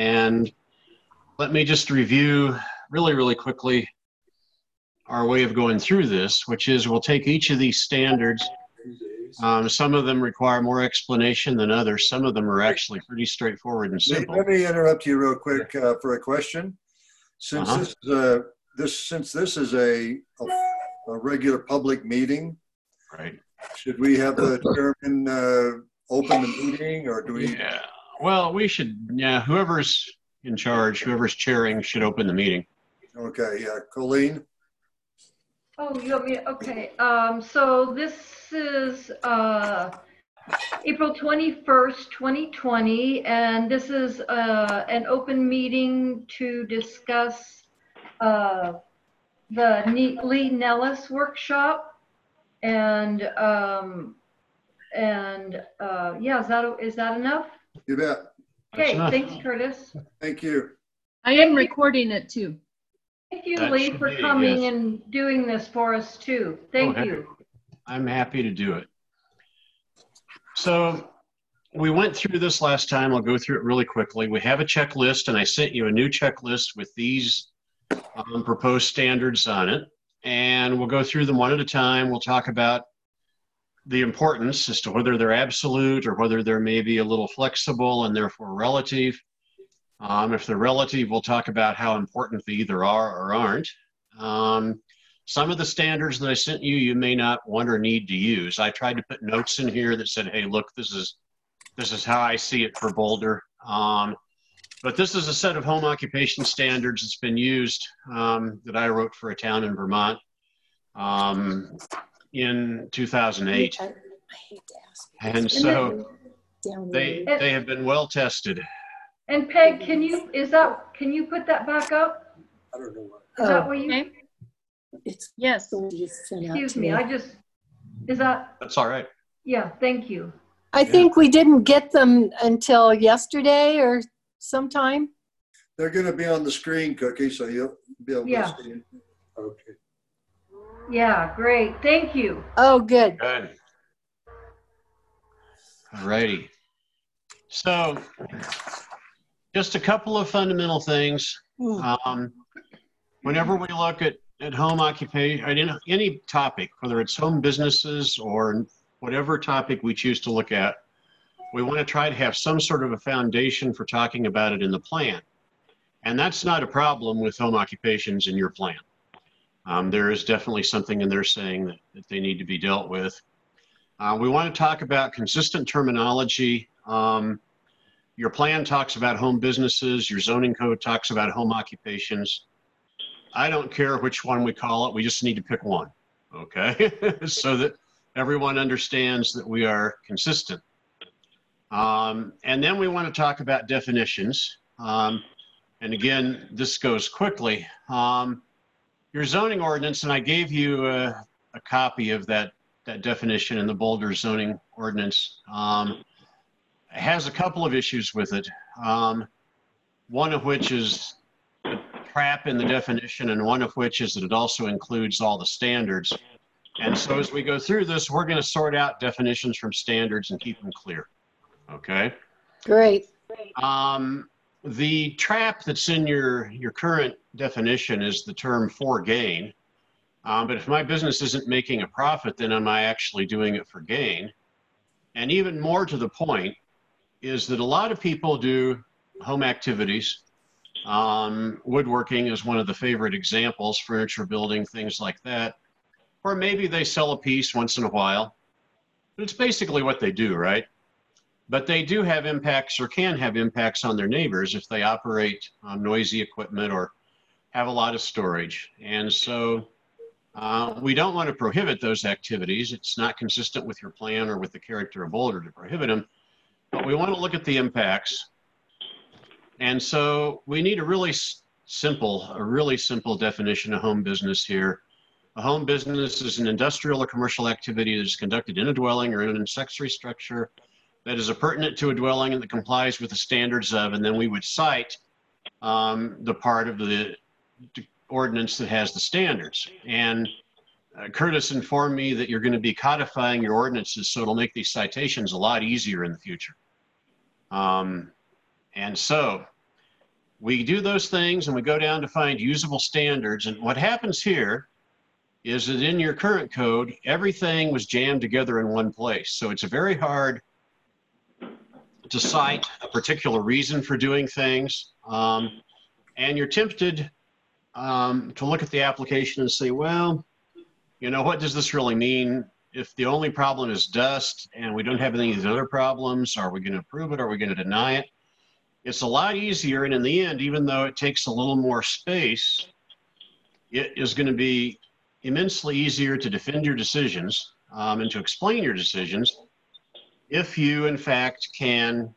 And let me just review really quickly our way of going through this, which is we'll take each of these standards. Some of them require more explanation than others. Some of them are actually pretty straightforward and simple. Let me interrupt you real quick for a question. Since this is a regular public meeting, right? Should we have the chairman open the meeting, or do we? Yeah. Well, we should. Yeah. Whoever's in charge, whoever's chairing, should open the meeting. Okay. Yeah, Colleen. Oh, you want me? Okay. So this is April 21st, 2020, and this is an open meeting to discuss the Lee Nellis workshop, and yeah, is that enough? You bet. Okay, thanks, Curtis. Thank you. I am recording it too. Thank you, Lee, for coming and doing this for us too. Thank you. I'm happy to do it. So we went through this last time. I'll go through it really quickly. We have a checklist, and I sent you a new checklist with these proposed standards on it. And we'll go through them one at a time. We'll talk about the importance as to whether they're absolute or whether they're maybe a little flexible and therefore relative. If they're relative, we'll talk about how important they either are or aren't. Some of the standards that I sent you, you may not want or need to use. I tried to put notes in here that said, hey, look, this is how I see it for Boulder. But this is a set of home occupation standards that's been used that I wrote for a town in Vermont in 2008. I hate to ask. And so they have been well tested. And Peg, can you put that back up? I don't know what. Is that what you? Okay. It's yes. Excuse me. Is that? That's all right. Yeah. Thank you. I think we didn't get them until yesterday or sometime. They're going to be on the screen, Cookie, so you'll be able to see it. Okay. Yeah. Great. Thank you. Oh, good. Good. All righty. So just a couple of fundamental things. Whenever we look at home occupation, any topic, whether it's home businesses or whatever topic we choose to look at, we want to try to have some sort of a foundation for talking about it in the plan. And that's not a problem with home occupations in your plan. There is definitely something in there saying that they need to be dealt with. We want to talk about consistent terminology. Your plan talks about home businesses. Your zoning code talks about home occupations. I don't care which one we call it. We just need to pick one, okay? So that everyone understands that we are consistent. And then we want to talk about definitions. And again, this goes quickly. Your zoning ordinance, and I gave you a copy of that definition in the Boulder zoning ordinance, has a couple of issues with it. One of which is the trap in the definition, and one of which is that it also includes all the standards. And so as we go through this, we're going to sort out definitions from standards and keep them clear. Okay? Great. The trap that's in your current definition is the term for gain. But if my business isn't making a profit, then am I actually doing it for gain? And even more to the point is that a lot of people do home activities. Woodworking is one of the favorite examples, furniture building, things like that. Or maybe they sell a piece once in a while. But it's basically what they do, right? But they do have impacts or can have impacts on their neighbors if they operate noisy equipment or have a lot of storage. And so we don't want to prohibit those activities. It's not consistent with your plan or with the character of Boulder to prohibit them. But we want to look at the impacts. And so we need a really simple definition of home business here. A home business is an industrial or commercial activity that is conducted in a dwelling or in an accessory structure that is appurtenant to a dwelling and that complies with the standards of, and then we would cite the part of the ordinance that has the standards. And Curtis informed me that you're going to be codifying your ordinances, so it'll make these citations a lot easier in the future. And so we do those things and we go down to find usable standards. And what happens here is that in your current code, everything was jammed together in one place. So it's very hard to cite a particular reason for doing things. And you're tempted to look at the application and say, well, you know, what does this really mean? If the only problem is dust and we don't have any of these other problems, are we going to approve it? Are we going to deny it? It's a lot easier. And in the end, even though it takes a little more space, it is going to be immensely easier to defend your decisions and to explain your decisions if you, in fact, can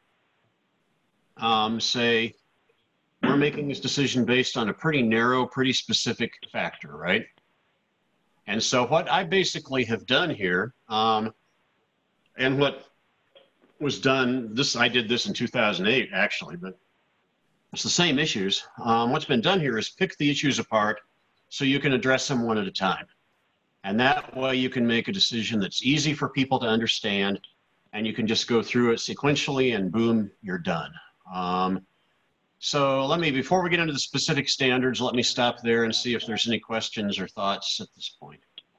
say, we're making this decision based on a pretty narrow, pretty specific factor, right? And so what I basically have done here, and what was done, I did this in 2008, actually, but it's the same issues. What's been done here is pick the issues apart so you can address them one at a time. And that way you can make a decision that's easy for people to understand, and you can just go through it sequentially and boom, you're done. So before we get into the specific standards, let me stop there and see if there's any questions or thoughts at this point.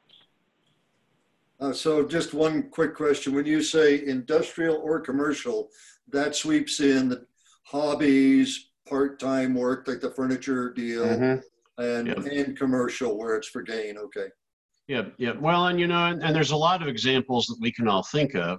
So just one quick question. When you say industrial or commercial, that sweeps in the hobbies, part-time work, like the furniture deal, and commercial where it's for gain. Okay. Yeah. Well, and you know, and there's a lot of examples that we can all think of.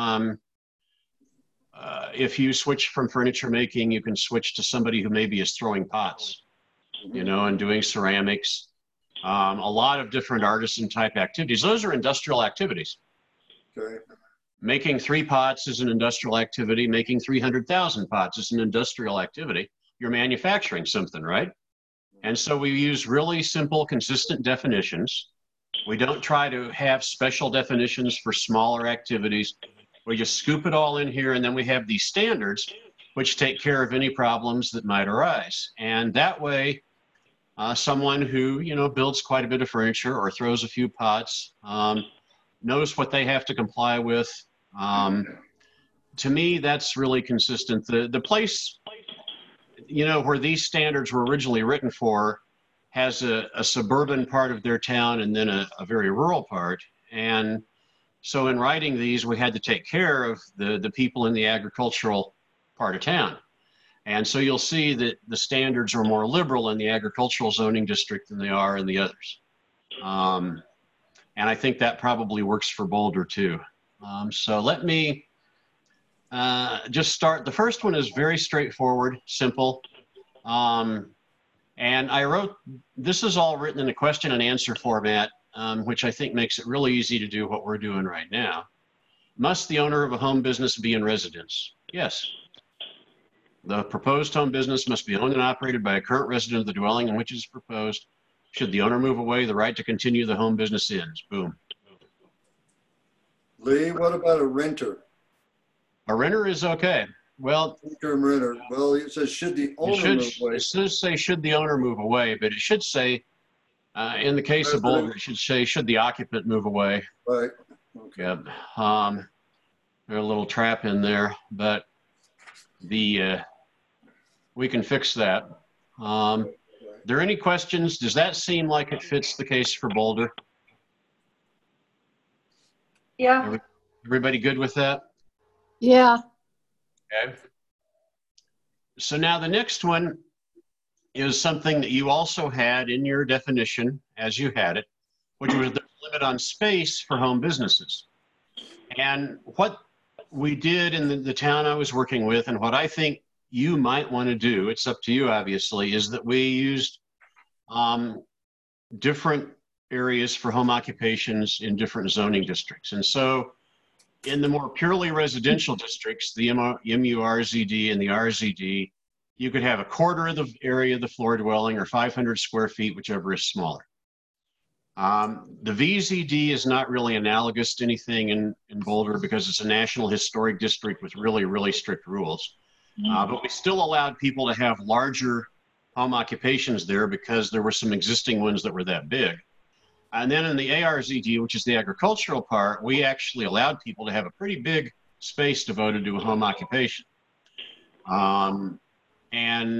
If you switch from furniture making, you can switch to somebody who maybe is throwing pots, you know, and doing ceramics. A lot of different artisan type activities. Those are industrial activities. Okay. Making 3 pots is an industrial activity. Making 300,000 pots is an industrial activity. You're manufacturing something, right? And so we use really simple, consistent definitions. We don't try to have special definitions for smaller activities. We just scoop it all in here, and then we have these standards which take care of any problems that might arise. And that way, someone who, you know, builds quite a bit of furniture or throws a few pots knows what they have to comply with. To me, that's really consistent. The place, you know, where these standards were originally written for has a suburban part of their town and then a very rural part. And so in writing these, we had to take care of the people in the agricultural part of town. And so you'll see that the standards are more liberal in the agricultural zoning district than they are in the others. And I think that probably works for Boulder too. So let me just start. The first one is very straightforward, simple. And this is all written in a question and answer format, which I think makes it really easy to do what we're doing right now. Must the owner of a home business be in residence? Yes. The proposed home business must be owned and operated by a current resident of the dwelling in which it is proposed. Should the owner move away, the right to continue the home business ends. Boom. Lee, what about a renter? A renter is okay. Well, Long-term renter. Well, it says should the owner move away. It should say should the owner move away, but it should say, in the case of Boulder, it should say should the occupant move away. Right. Okay. Yeah. There's a little trap in there, but we can fix that. Are there any questions? Does that seem like it fits the case for Boulder? Yeah. Everybody good with that? Yeah. Okay. So now the next one is something that you also had in your definition as you had it, which was the limit on space for home businesses. And what we did in the town I was working with, and what I think you might want to do, it's up to you obviously, is that we used different areas for home occupations in different zoning districts. And so in the more purely residential districts, the MURZD and the RZD, you could have a quarter of the area of the floor dwelling or 500 square feet, whichever is smaller. The VZD is not really analogous to anything in Boulder because it's a national historic district with really, really strict rules. But we still allowed people to have larger home occupations there because there were some existing ones that were that big. And then in the ARZD, which is the agricultural part, we actually allowed people to have a pretty big space devoted to a home occupation. And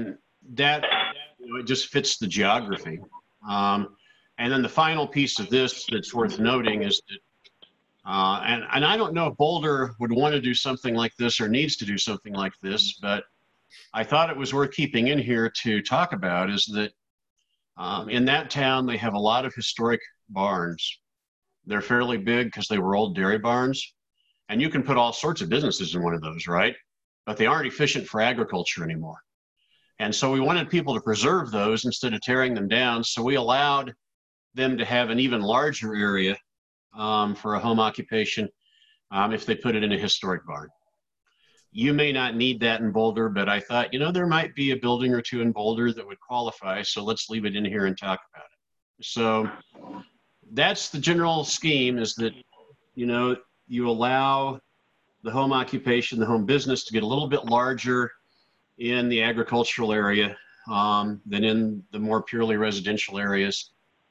that, you know, it just fits the geography. And then the final piece of this that's worth noting is that, and I don't know if Boulder would want to do something like this or needs to do something like this, but I thought it was worth keeping in here to talk about is that in that town, they have a lot of historic barns. They're fairly big because they were old dairy barns. And you can put all sorts of businesses in one of those, right? But they aren't efficient for agriculture anymore. And so we wanted people to preserve those instead of tearing them down. So we allowed them to have an even larger area for a home occupation if they put it in a historic barn. You may not need that in Boulder, but I thought, you know, there might be a building or two in Boulder that would qualify. So let's leave it in here and talk about it. So that's the general scheme, is that, you know, you allow the home occupation, the home business to get a little bit larger in the agricultural area than in the more purely residential areas.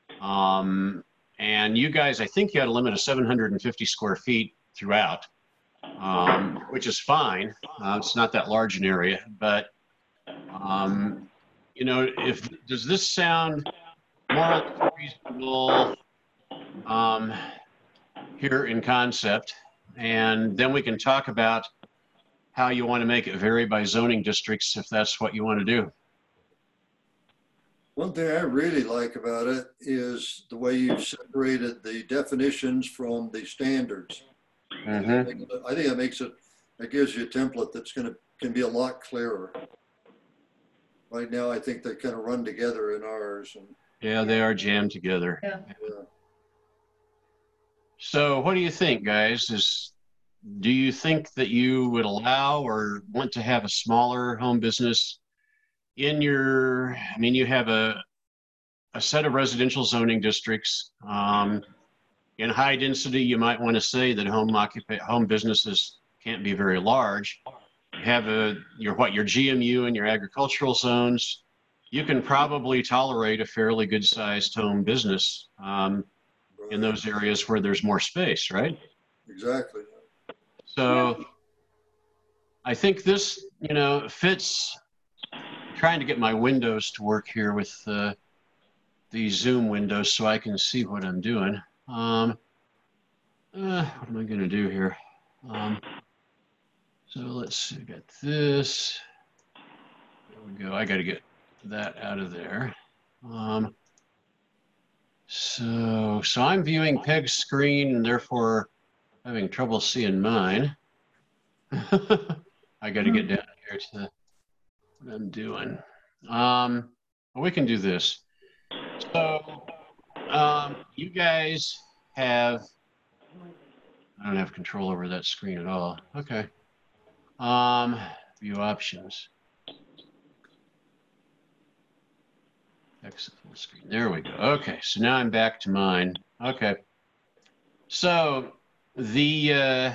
And you guys, I think you had a limit of 750 square feet throughout, which is fine. It's not that large an area, but you know, does this sound more reasonable here in concept? And then we can talk about how you want to make it vary by zoning districts if that's what you want to do. One thing I really like about it is the way you've separated the definitions from the standards. Mm-hmm. I think it gives you a template that's can be a lot clearer. Right now, I think they kind of run together in ours. And, yeah, they are jammed together. Yeah. So what do you think, guys? Do you think that you would allow or want to have a smaller home business in your, I mean, you have a set of residential zoning districts. In high density, you might want to say that home businesses can't be very large. You have your GMU and your agricultural zones. You can probably tolerate a fairly good sized home business in those areas where there's more space, right? Exactly. So I think this, you know, fits. Trying to get my windows to work here with these Zoom windows so I can see what I'm doing. What am I going to do here? So let's see, got this. There we go. I got to get that out of there. So I'm viewing Peg's screen and therefore having trouble seeing mine. I got to get down here to what I'm doing. Well, we can do this. So you guys have, I don't have control over that screen at all. Okay. View options. Exit full screen. There we go. Okay, so now I'm back to mine. Okay. So the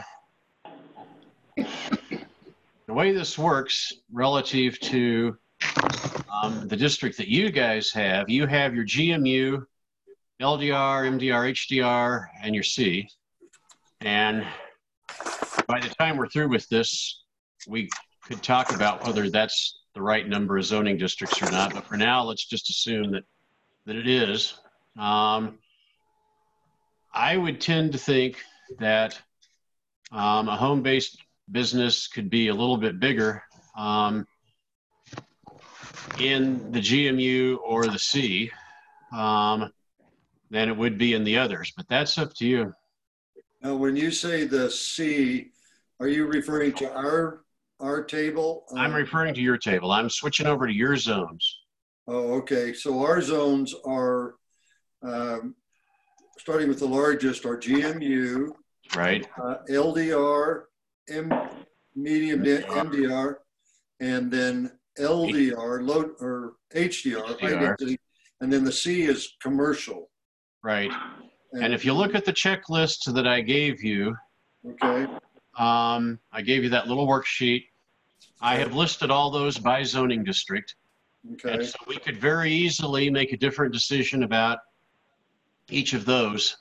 way this works relative to the district that you guys have, you have your GMU, LDR, MDR, HDR, and your C. And by the time we're through with this, we could talk about whether that's the right number of zoning districts or not. But for now, let's just assume that it is. I would tend to think that a home-based business could be a little bit bigger in the GMU or the C than it would be in the others, but that's up to you. Now, when you say the C, are you referring to our table? I'm referring to your table. I'm switching over to your zones. Oh, okay. So our zones are, starting with the largest, are GMU, right? LDR, medium MDR, and then LDR, low or HDR, high density, and then the C is commercial. Right. And if you look at the checklist that I gave you, okay. I gave you that little worksheet. I have listed all those by zoning district. Okay. And so we could very easily make a different decision about each of those.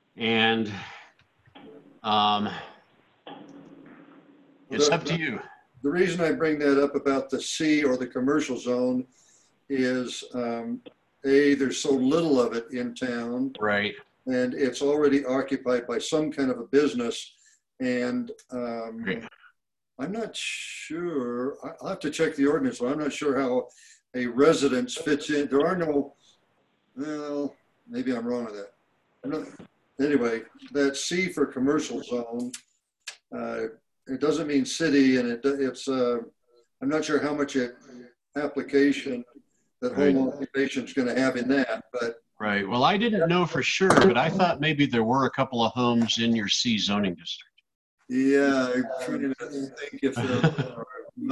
It's up to you. The reason I bring that up about the C or the commercial zone is, A, there's so little of it in town. Right. And it's already occupied by some kind of a business. And I'm not sure, I'll have to check the ordinance, but I'm not sure how a residence fits in. There are no, well, maybe I'm wrong with that. Anyway, that C for commercial zone, it doesn't mean city, and it's, I'm not sure how much application that home occupation is going to have in that, but. Right. Well, I didn't know for sure, but I thought maybe there were a couple of homes in your C zoning district. Yeah, I'm trying to think if there are.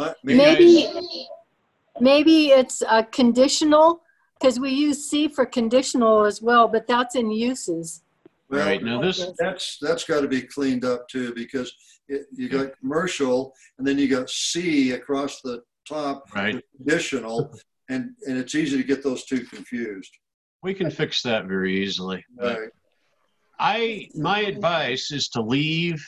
Maybe it's conditional, because we use C for conditional as well, but that's in uses. Well, right. Now that's got to be cleaned up too, because you got commercial and then you got C across the top, right. Conditional, and it's easy to get those two confused. We can fix that very easily. Right. My advice is to leave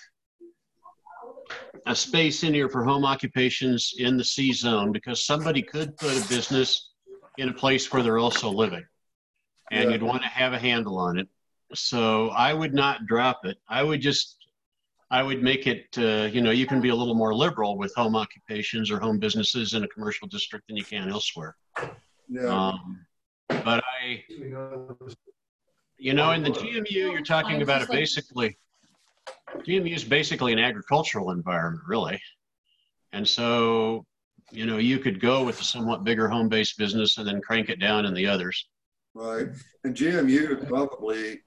a space in here for home occupations in the C zone, because somebody could put a business in a place where they're also living, and you'd want to have a handle on it. So I would not drop it. I would make it, you can be a little more liberal with home occupations or home businesses in a commercial district than you can elsewhere. Yeah. But in the GMU, you're talking about GMU is basically an agricultural environment, really. And so, you could go with a somewhat bigger home-based business and then crank it down in the others. Right. And GMU, probably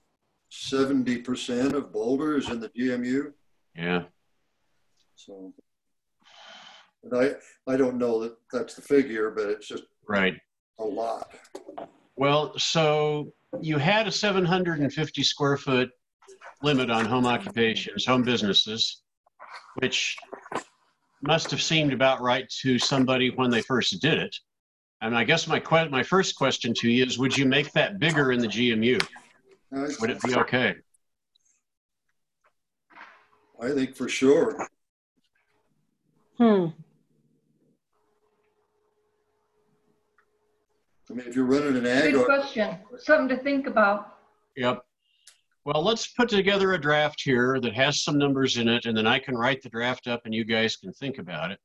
70% of Boulder is in the GMU. Yeah. So, and I don't know that that's the figure, but it's just right. A lot. Well, so you had a 750 square foot limit on home occupations, home businesses, which must have seemed about right to somebody when they first did it. And I guess my first question to you is, would you make that bigger in the GMU? Would it be okay? I think for sure. I mean, if you're running an ag. Good question. Something to think about. Yep. Well, let's put together a draft here that has some numbers in it, and then I can write the draft up and you guys can think about it.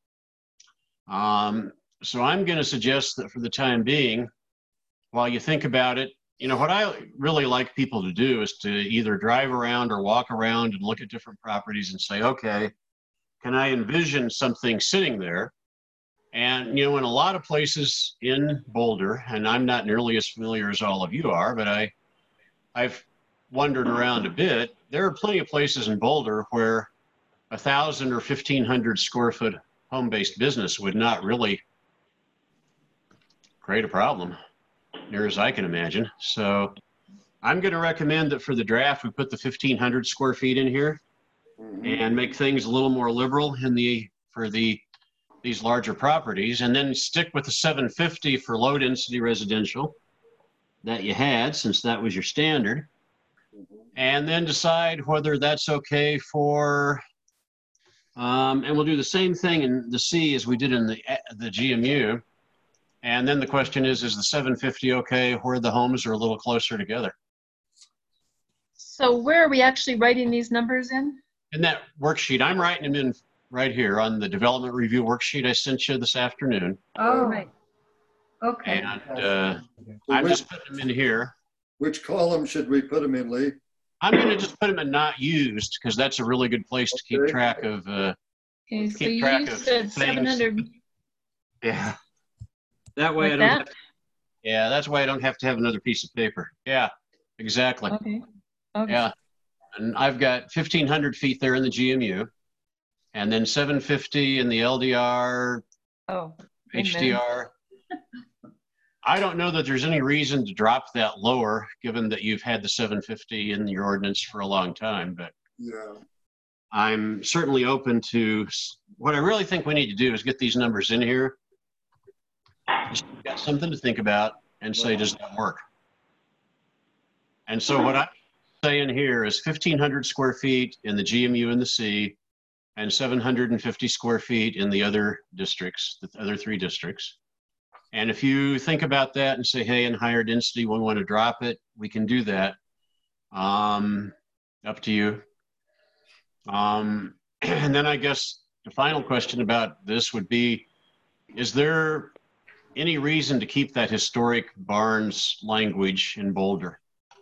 So I'm going to suggest that for the time being, while you think about it, what I really like people to do is to either drive around or walk around and look at different properties and say, okay, can I envision something sitting there? And, in a lot of places in Boulder, and I'm not nearly as familiar as all of you are, but I've wandered around a bit. There are plenty of places in Boulder where 1,000 or 1,500 square foot home-based business would not really create a problem, near as I can imagine. So I'm going to recommend that for the draft, we put the 1,500 square feet in here and make things a little more liberal for these larger properties, and then stick with the 750 for low density residential that you had, since that was your standard, and then decide whether that's okay for, and we'll do the same thing in the C as we did in the GMU. And then the question is the 750 okay where the homes are a little closer together? So where are we actually writing these numbers in? In that worksheet, I'm writing them in right here on the development review worksheet I sent you this afternoon. Oh, right. Okay. And I'm just putting them in here. Which column should we put them in, Lee? I'm going to just put them in not used, because that's a really good place to keep track of. Okay, so you said 700. Yeah. That way like I don't. That's why I don't have to have another piece of paper. Yeah, exactly. Okay. Yeah, and I've got 1,500 feet there in the GMU, and then 750 in the LDR, HDR. I don't know that there's any reason to drop that lower, given that you've had the 750 in your ordinance for a long time, but I'm certainly open to, what I really think we need to do is get these numbers in here. Just got something to think about and say, does that work? And so what I'm saying here is 1,500 square feet in the GMU and the C, and 750 square feet in the other districts, the other 3 districts. And if you think about that and say, hey, in higher density, we want to drop it, we can do that. Up to you. And then I guess the final question about this would be, is there any reason to keep that historic barns language in Boulder?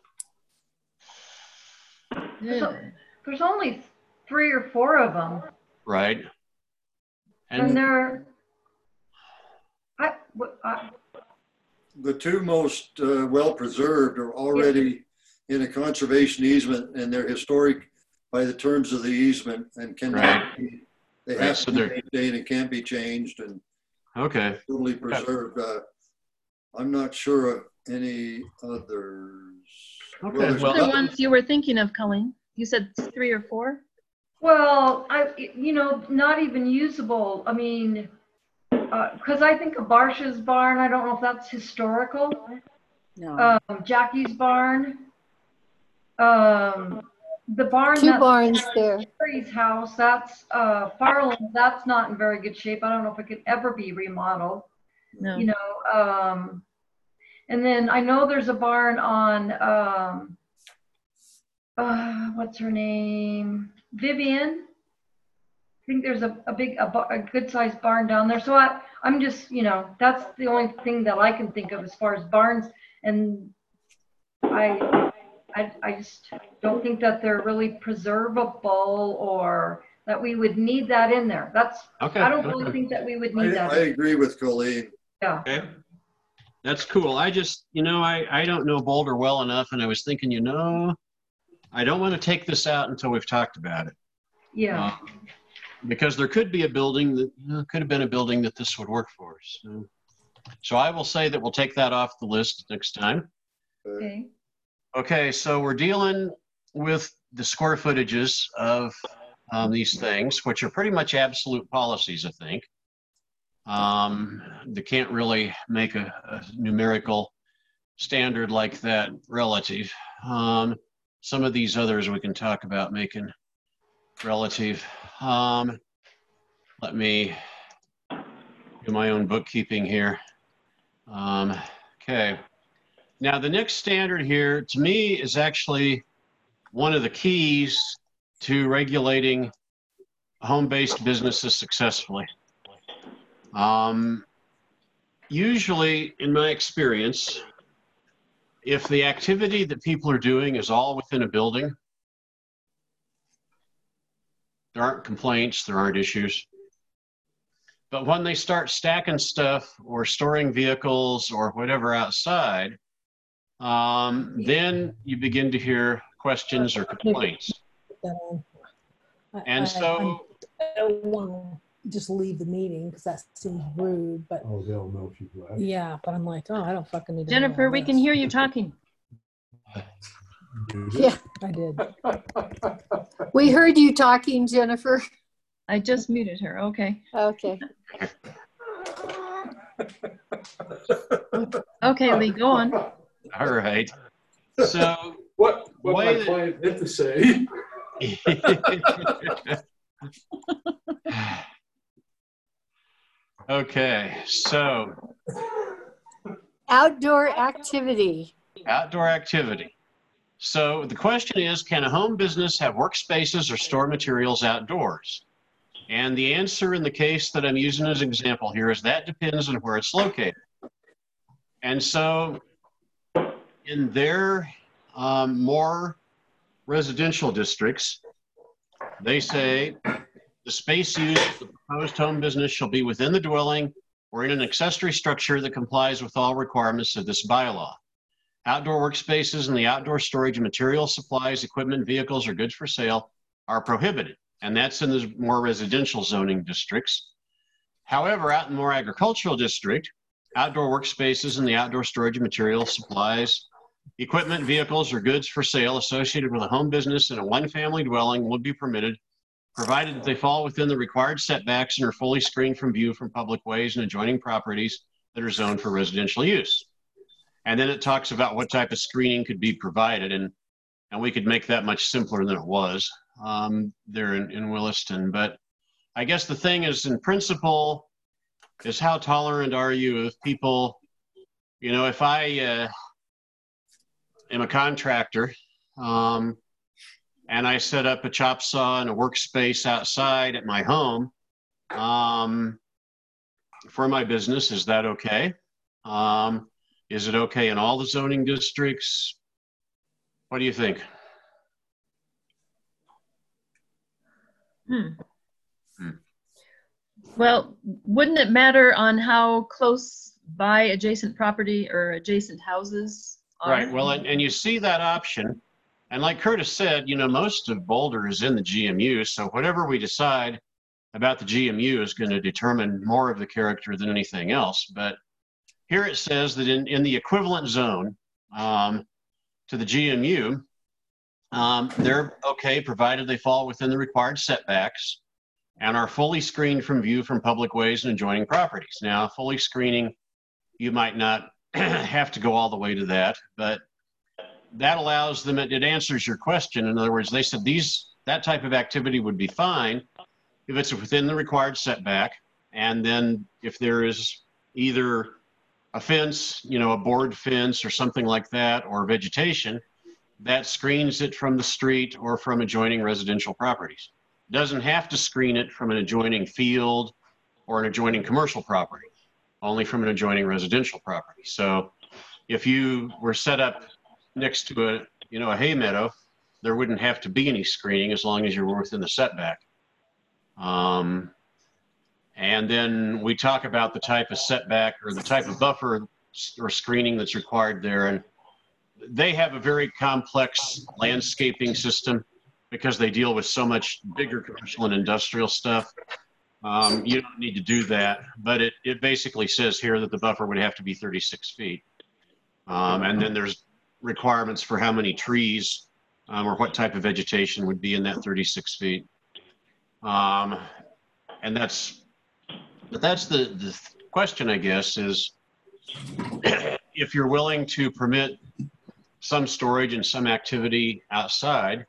There's only 3 or 4 of them. Right. And they're, the 2 most well-preserved are already in a conservation easement, and they're historic by the terms of the easement and cannot be, they have to be maintained and can't be changed and totally preserved. I'm not sure of any others. Okay. Well, the ones you were thinking of, Colleen? You said 3 or 4? Well, not even usable. I mean, because I think of Barsha's barn, I don't know if that's historical. No. Jackie's barn. The barn 2 barns there. Sherry's house, that's Farland, that's not in very good shape. I don't know if it could ever be remodeled. No. And then I know there's a barn on what's her name? Vivian. I think there's a good sized barn down there. So I'm just, that's the only thing that I can think of as far as barns. And I just don't think that they're really preservable or that we would need that in there. I don't really think that we would need that. I agree with Colleen. Yeah. Okay. That's cool. I just, I don't know Boulder well enough, and I was thinking, I don't want to take this out until we've talked about it. Yeah. Because there could be a building that could have been a building that this would work for. So I will say that we'll take that off the list next time. Okay. Okay, so we're dealing with the square footages of these things, which are pretty much absolute policies, I think. They can't really make a numerical standard like that relative. Some of these others we can talk about making relative. Let me do my own bookkeeping here. Okay. Now, the next standard here, to me, is actually one of the keys to regulating home-based businesses successfully. Usually, in my experience, if the activity that people are doing is all within a building, there aren't complaints, there aren't issues. But when they start stacking stuff or storing vehicles or whatever outside, then you begin to hear questions or complaints. And so I don't want to just leave the meeting because that seems rude, but oh, they'll know she's left. Yeah, but I'm like, I don't fucking need to Jennifer, we can hear you talking. Yeah, I did. We heard you talking, Jennifer. I just muted her. Okay. Okay. Okay, Lee, go on. All right. So what my client had to say. Okay, so outdoor activity. Outdoor activity. So the question is, can a home business have workspaces or store materials outdoors? And the answer in the case that I'm using as an example here is that depends on where it's located. And so in their more residential districts, they say the space used for the proposed home business shall be within the dwelling or in an accessory structure that complies with all requirements of this bylaw. Outdoor workspaces and the outdoor storage of materials, supplies, equipment, vehicles, or goods for sale are prohibited. And that's in the more residential zoning districts. However, out in more agricultural district, outdoor workspaces and the outdoor storage of materials, supplies, equipment, vehicles, or goods for sale associated with a home business in a one-family dwelling would be permitted, provided that they fall within the required setbacks and are fully screened from view from public ways and adjoining properties that are zoned for residential use. And then it talks about what type of screening could be provided, and we could make that much simpler than it was there in Williston. But I guess the thing is, in principle, is how tolerant are you of people, you know, if I am a contractor, and I set up a chop saw and a workspace outside at my home, for my business, is that okay? Is it okay in all the zoning districts? What do you think? Well, wouldn't it matter on how close by adjacent property or adjacent houses are? Right. Well, and you see that option. And like Curtis said, you know, most of Boulder is in the GMU. So whatever we decide about the GMU is going to determine more of the character than anything else. But here it says that in the equivalent zone to the GMU, they're okay provided they fall within the required setbacks and are fully screened from view from public ways and adjoining properties. Now, fully screening, you might not have to go all the way to that, but that allows them, it answers your question. In other words, they said that type of activity would be fine if it's within the required setback. And then if there is either a fence, you know, a board fence or something like that, or vegetation that screens it from the street or from adjoining residential properties. Doesn't have to screen it from an adjoining field or an adjoining commercial property, only from an adjoining residential property. So if you were set up next to a hay meadow, there wouldn't have to be any screening as long as you were within the setback. And then we talk about the type of setback or the type of buffer or screening that's required there. And they have a very complex landscaping system because they deal with so much bigger commercial and industrial stuff. You don't need to do that, but it basically says here that the buffer would have to be 36 feet. And then there's requirements for how many trees or what type of vegetation would be in that 36 feet. And that's the question, I guess, is if you're willing to permit some storage and some activity outside,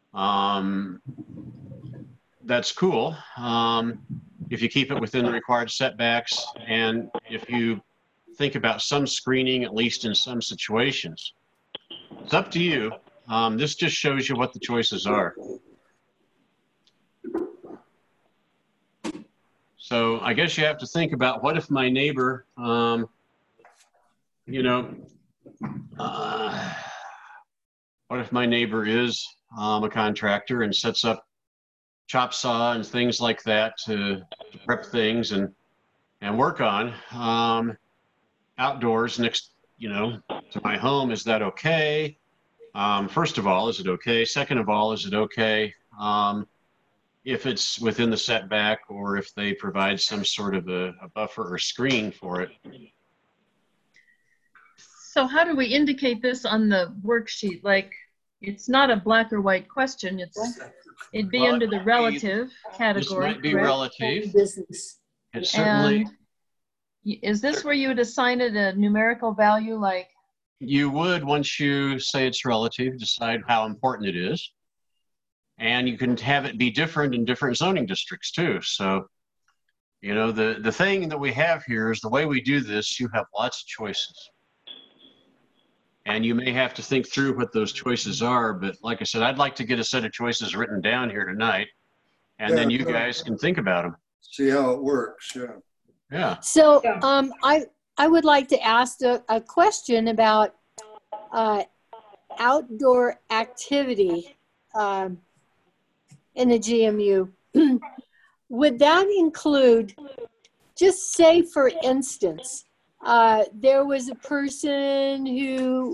that's cool. If you keep it within the required setbacks and if you think about some screening, at least in some situations, it's up to you. This just shows you what the choices are. So I guess you have to think about what if my neighbor, what if my neighbor is a contractor and sets up chop saw and things like that to prep things and work on outdoors next, to my home. Is that okay? First of all, is it okay? Second of all, is it okay if it's within the setback or if they provide some sort of a buffer or screen for it? So how do we indicate this on the worksheet? Like, it's not a black or white question. It'd be under the relative category. This might be relative. Business. It certainly. And is this where you would assign it a numerical value, like? You would, once you say it's relative, decide how important it is. And you can have it be different in different zoning districts too. So, the thing that we have here is the way we do this, you have lots of choices. And you may have to think through what those choices are. But like I said, I'd like to get a set of choices written down here tonight. And then you guys can think about them. See how it works, yeah. Yeah. So I would like to ask a question about outdoor activity in the GMU. Would that include, just say for instance, there was a person who,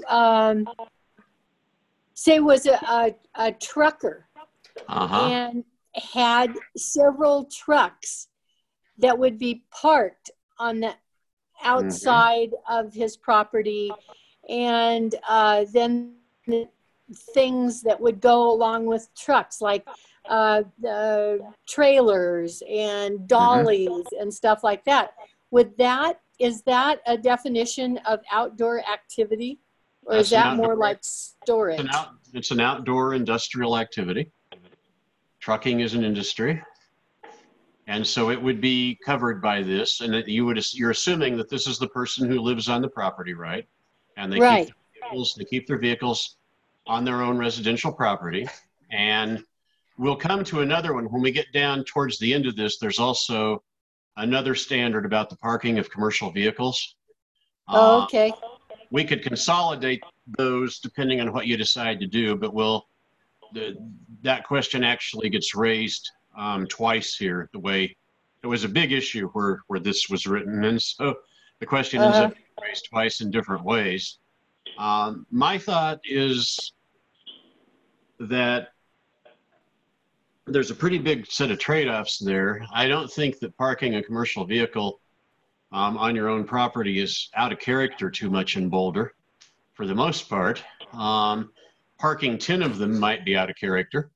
say was a trucker and had several trucks that would be parked on the outside of his property, and then the things that would go along with trucks, like the trailers and dollies and stuff like that. Is that a definition of outdoor activity, or is that more like storage? It's an outdoor industrial activity. Trucking is an industry. And so it would be covered by this, and that you're assuming that this is the person who lives on the property, right? And they Right. keep their vehicles on their own residential property. And we'll come to another one when we get down towards the end of this. There's also another standard about the parking of commercial vehicles. Oh, okay. We could consolidate those depending on what you decide to do, but that question actually gets raised twice here. The way it was a big issue where this was written, and so the question ends up being raised twice in different ways. My thought is that there's a pretty big set of trade-offs there. I don't think that parking a commercial vehicle on your own property is out of character too much in Boulder, for the most part. Parking 10 of them might be out of character.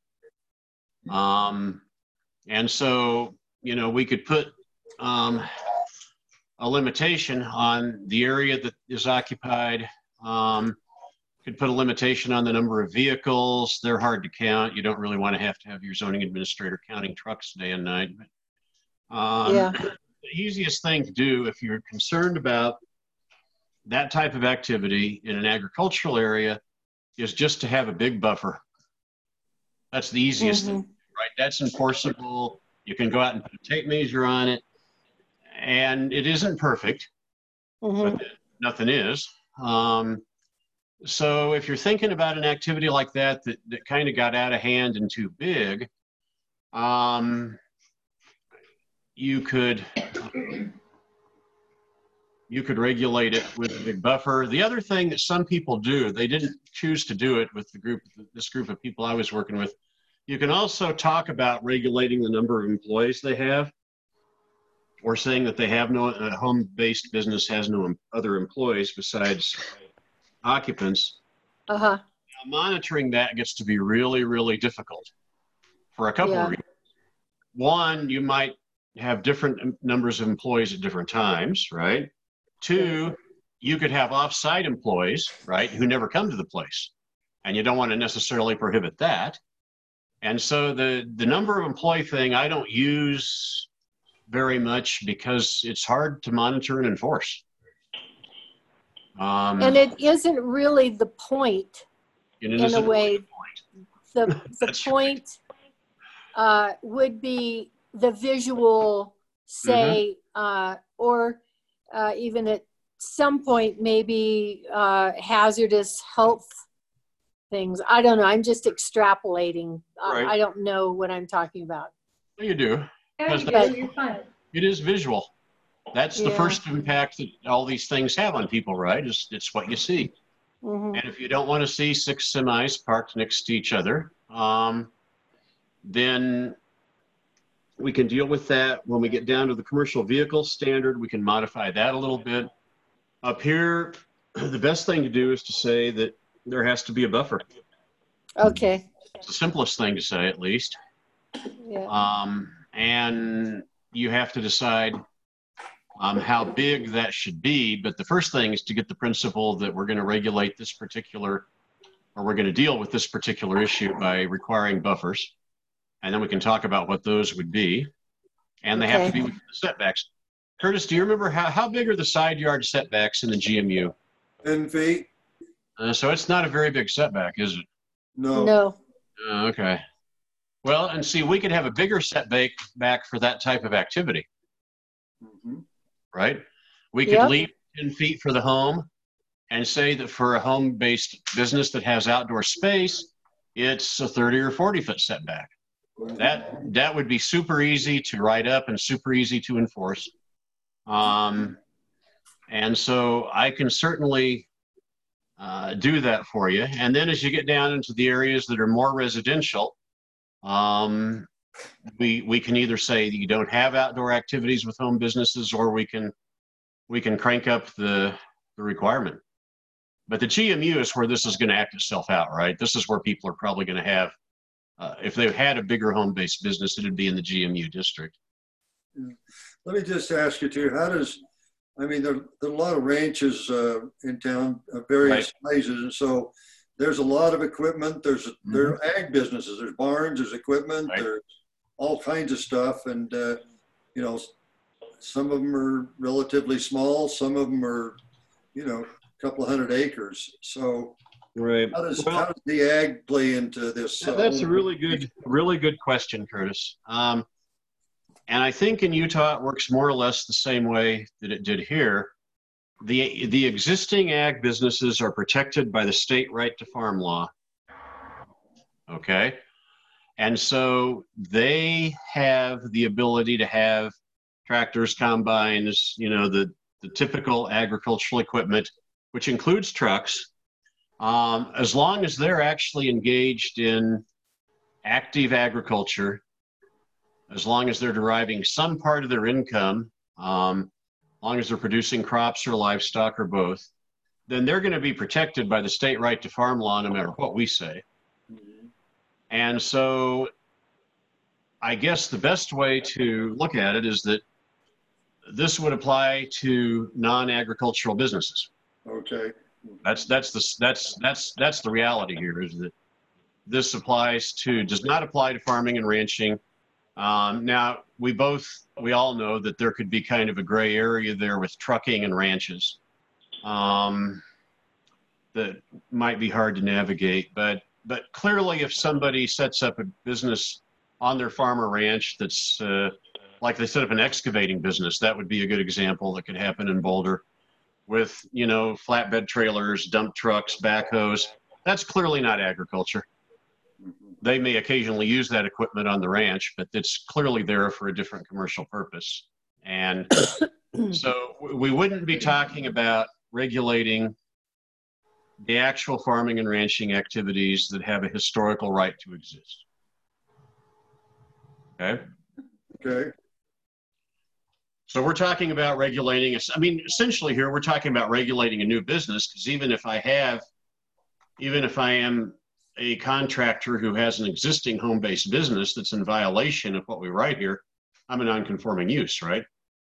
And so, we could put a limitation on the area that is occupied. Could put a limitation on the number of vehicles. They're hard to count. You don't really want to have your zoning administrator counting trucks day and night. Yeah. The easiest thing to do if you're concerned about that type of activity in an agricultural area is just to have a big buffer. That's the easiest thing, right? That's enforceable. You can go out and put a tape measure on it, and it isn't perfect, but nothing is. So if you're thinking about an activity like that kind of got out of hand and too big, you could regulate it with a big buffer. The other thing that some people do, they didn't choose to do it with this group of people I was working with. You can also talk about regulating the number of employees they have, or saying that they have no home-based business has no other employees besides occupants. Now, monitoring that gets to be really, really difficult for a couple of reasons. One, you might have different numbers of employees at different times, right? Two, you could have off-site employees, right, who never come to the place, and you don't want to necessarily prohibit that. And so the number of employee thing I don't use very much because it's hard to monitor and enforce. And it isn't really the point in a way. The point would be the visual, say, or even at some point, maybe hazardous health things. I don't know. I'm just extrapolating. Right. I don't know what I'm talking about. Well, you do. Yeah, you do. You're fine. It is visual. That's the first impact that all these things have on people, right? It's what you see. And if you don't want to see 6 semis parked next to each other, then we can deal with that. When we get down to the commercial vehicle standard, we can modify that a little bit. Up here, the best thing to do is to say that there has to be a buffer. Okay. It's the simplest thing to say, at least. Yeah. And you have to decide how big that should be. But the first thing is to get the principle that we're going to regulate this particular, or we're going to deal with this particular issue by requiring buffers. And then we can talk about what those would be. And they have to be within the setbacks. Curtis, do you remember how big are the side yard setbacks in the GMU? 10 feet? So it's not a very big setback, is it? No. No. Okay. Well, and see, we could have a bigger setback for that type of activity, right? We could leave 10 feet for the home and say that for a home-based business that has outdoor space, it's a 30 or 40-foot setback. That would be super easy to write up and super easy to enforce. And so I can certainly do that for you. And then as you get down into the areas that are more residential, we can either say that you don't have outdoor activities with home businesses, or we can crank up the requirement. But the GMU is where this is going to act itself out, right? This is where people are probably going to have, if they had a bigger home-based business, it would be in the GMU district. Let me just ask you too, there are a lot of ranches in town of various sizes, and so there's a lot of equipment. There are ag businesses, there's barns, there's equipment, there's all kinds of stuff. And you know, some of them are relatively small, some of them are, you know, a couple of 100 acres. So right. how does the ag play into this? That's a really good question, Curtis. And I think in Utah it works more or less the same way that it did here. The existing ag businesses are protected by the state right to farm law. Okay. And so they have the ability to have tractors, combines, you know, the typical agricultural equipment, which includes trucks, as long as they're actually engaged in active agriculture, as long as they're deriving some part of their income, as long as they're producing crops or livestock or both, then they're going to be protected by the state right to farm law no matter what we say. And so I guess the best way to look at it is that this would apply to non-agricultural businesses. Okay. That's the reality here, is that this does not apply to farming and ranching. Now, we all know that there could be kind of a gray area there with trucking and ranches that might be hard to navigate. But clearly, if somebody sets up a business on their farm or ranch that's like they set up an excavating business, that would be a good example that could happen in Boulder with, you know, flatbed trailers, dump trucks, backhoes. That's clearly not agriculture. They may occasionally use that equipment on the ranch, but it's clearly there for a different commercial purpose. And so we wouldn't be talking about regulating the actual farming and ranching activities that have a historical right to exist. Okay? Okay. So we're talking about regulating, essentially here, we're talking about regulating a new business, because even if I am a contractor who has an existing home-based business that's in violation of what we write here, I'm a non-conforming use, right?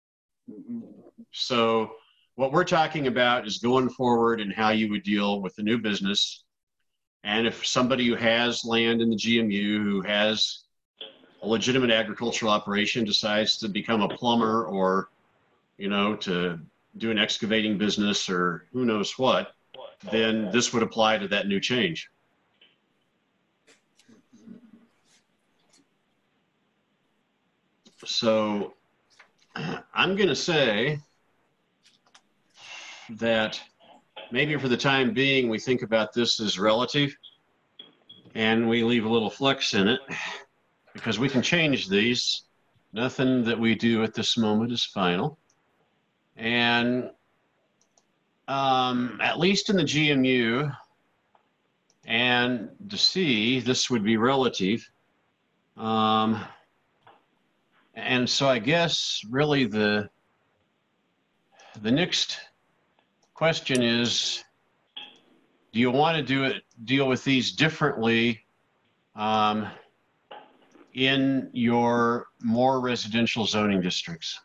So what we're talking about is going forward and how you would deal with the new business. And if somebody who has land in the GMU, who has a legitimate agricultural operation, decides to become a plumber or, you know, to do an excavating business or who knows what, then this would apply to that new change. So I'm going to say that maybe for the time being, we think about this as relative and we leave a little flex in it, because we can change these. Nothing that we do at this moment is final. And at least in the GMU and to C, this would be relative. And so I guess really the next question is, do you want to deal with these differently in your more residential zoning districts?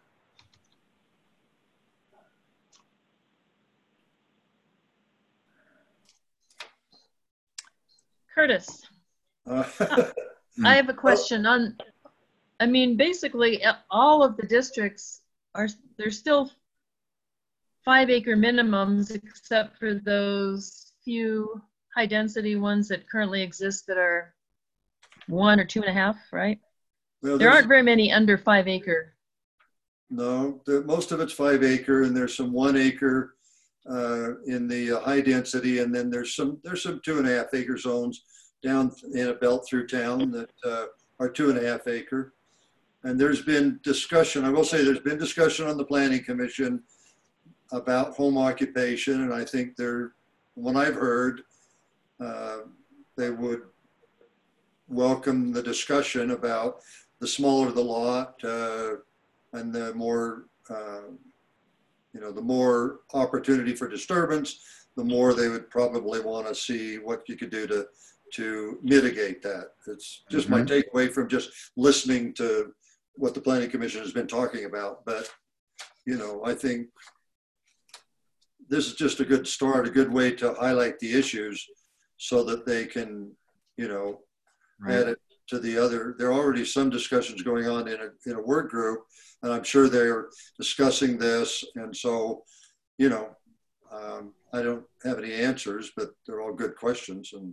Curtis, I have a question on, basically all of the districts there's still 5-acre minimums, except for those few high density ones that currently exist that are 1 or 2.5, right? Well, there aren't very many under 5-acre. No, most of it's 5-acre, and there's some 1-acre in the high density, and then there's some 2.5-acre zones down in a belt through town that are 2.5-acre. And there's been discussion, I will say there's been discussion on the Planning Commission about home occupation, and I think when I've heard, they would welcome the discussion about the smaller the lot and the more, the more opportunity for disturbance, the more they would probably want to see what you could do to mitigate that. It's just my takeaway from just listening to what the Planning Commission has been talking about. But, I think this is just a good start, a good way to highlight the issues so that they can, add it to the other. There are already some discussions going on in a work group, and I'm sure they're discussing this. And so, you know, I don't have any answers, but they're all good questions. And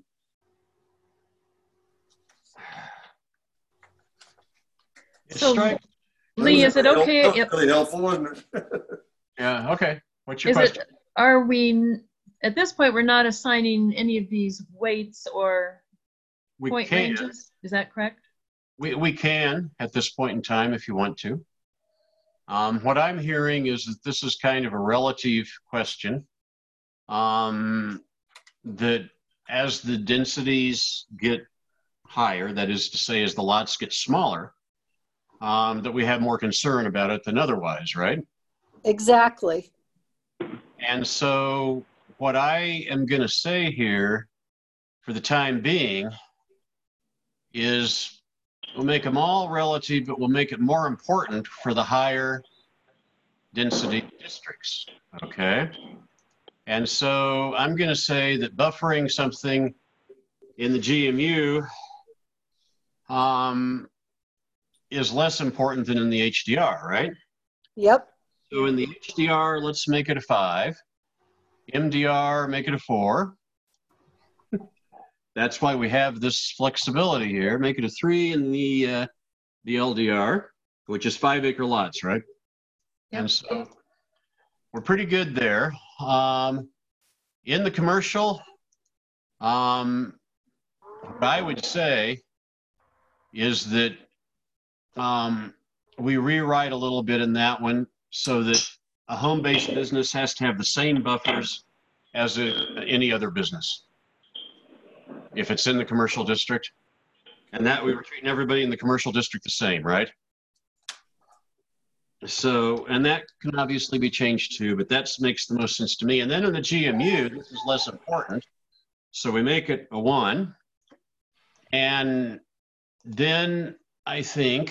so, Lee, is it okay? That was really helpful, wasn't it? Yeah. Okay. What's your question? Are we at this point? We're not assigning any of these weights or point ranges. Is that correct? We can at this point in time if you want to. What I'm hearing is that this is kind of a relative question. That as the densities get higher, that is to say, as the lots get smaller, that we have more concern about it than otherwise, right? Exactly. And so what I am going to say here for the time being is we'll make them all relative, but we'll make it more important for the higher density districts, okay? And so I'm going to say that buffering something in the GMU is less important than in the HDR, right? Yep. So in the HDR, let's make it a 5. MDR, make it a 4. That's why we have this flexibility here. Make it a 3 in the LDR, which is 5-acre lots, right? Yep. And so we're pretty good there. In the commercial, what I would say is that we rewrite a little bit in that one so that a home-based business has to have the same buffers as any other business if it's in the commercial district. And that we were treating everybody in the commercial district the same, right? So, and that can obviously be changed too, but that makes the most sense to me. And then in the GMU, this is less important. So we make it a 1. And then I think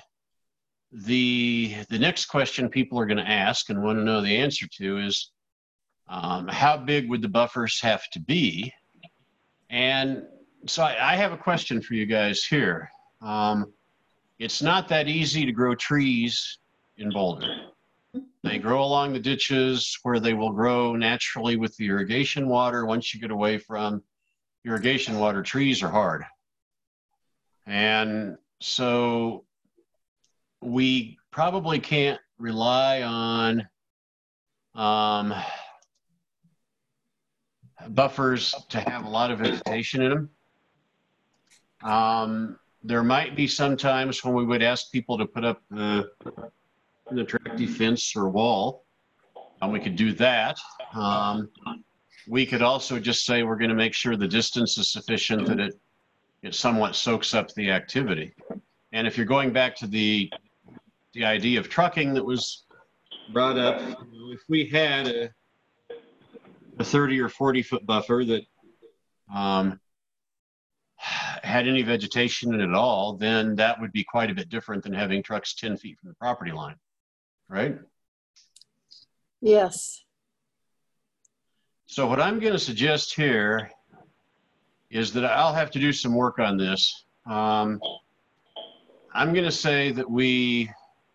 the next question people are going to ask and want to know the answer to is how big would the buffers have to be? And so I have a question for you guys here. It's not that easy to grow trees in Boulder. They grow along the ditches where they will grow naturally with the irrigation water. Once you get away from irrigation water, trees are hard. And so we probably can't rely on buffers to have a lot of vegetation in them. There might be some times when we would ask people to put up an attractive fence or wall, and we could do that. We could also just say we're going to make sure the distance is sufficient that it somewhat soaks up the activity. And if you're going back to the idea of trucking that was brought up, if we had a 30 or 40 foot buffer that had any vegetation in it at all, then that would be quite a bit different than having trucks 10 feet from the property line, right? Yes. So what I'm going to suggest here is that I'll have to do some work on this. I'm going to say that we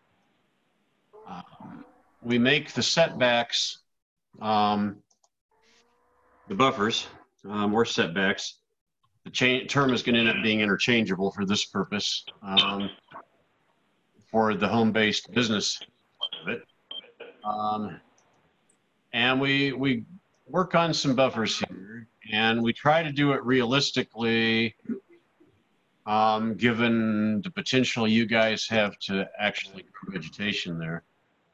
make the setbacks, the buffers or setbacks. The term is going to end up being interchangeable for this purpose for the home-based business of it. And we work on some buffers here, and we try to do it realistically, given the potential you guys have to actually grow vegetation there,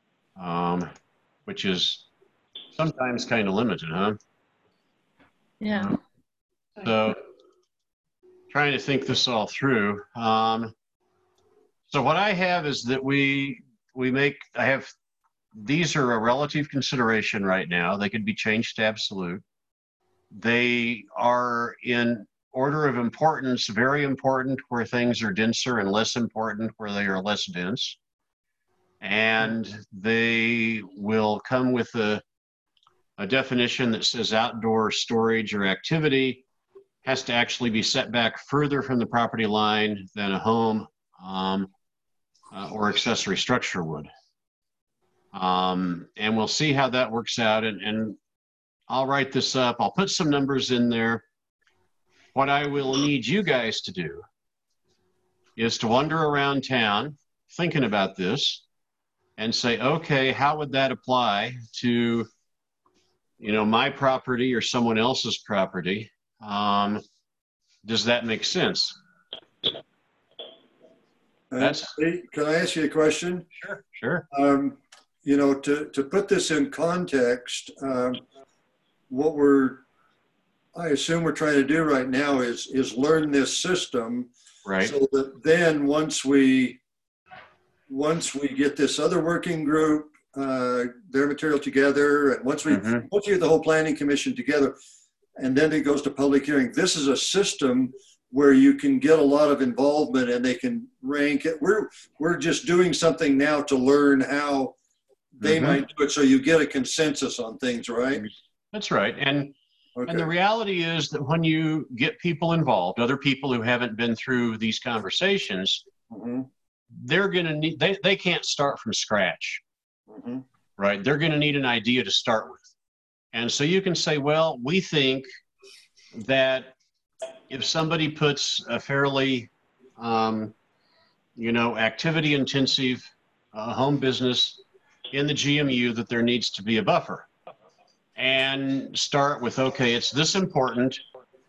which is sometimes kind of limited, huh? Yeah. So trying to think this all through. So what I have is that these are a relative consideration right now. They could be changed to absolute. They are in order of importance, very important where things are denser and less important where they are less dense. And they will come with a definition that says outdoor storage or activity has to actually be set back further from the property line than a home or accessory structure would. And we'll see how that works out. And I'll write this up. I'll put some numbers in there. What I will need you guys to do is to wander around town thinking about this and say, okay, how would that apply to, you know, my property or someone else's property? Does that make sense? Can I ask you a question? Sure, sure. You know, to put this in context, what I assume we're trying to do right now is learn this system, right? So that then once we get this other working group, their material together, and once we get the whole planning commission together, and then it goes to public hearing. This is a system where you can get a lot of involvement and they can rank it. We're just doing something now to learn how they might do it, so you get a consensus on things, right? That's right. And the reality is that when you get people involved, other people who haven't been through these conversations, they're going to need, they can't start from scratch, right? They're going to need an idea to start with. And so you can say, well, we think that if somebody puts a fairly, you know, activity intensive home business in the GMU, that there needs to be a buffer. And start with, okay, it's this important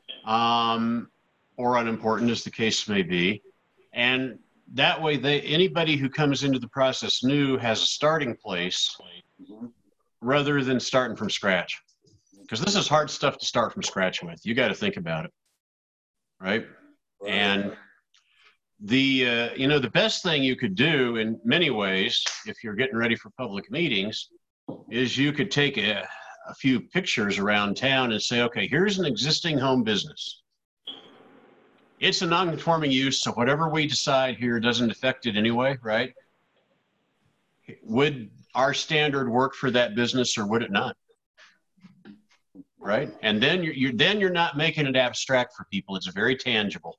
or unimportant as the case may be. And that way anybody who comes into the process new has a starting place rather than starting from scratch. Because this is hard stuff to start from scratch with. You got to think about it, right? And the, you know, the best thing you could do in many ways, if you're getting ready for public meetings, is you could take a few pictures around town and say, okay, here's an existing home business. It's a non-conforming use, so whatever we decide here doesn't affect it anyway, right? Would our standard work for that business or would it not? Right? And then you're not making it abstract for people. It's very tangible.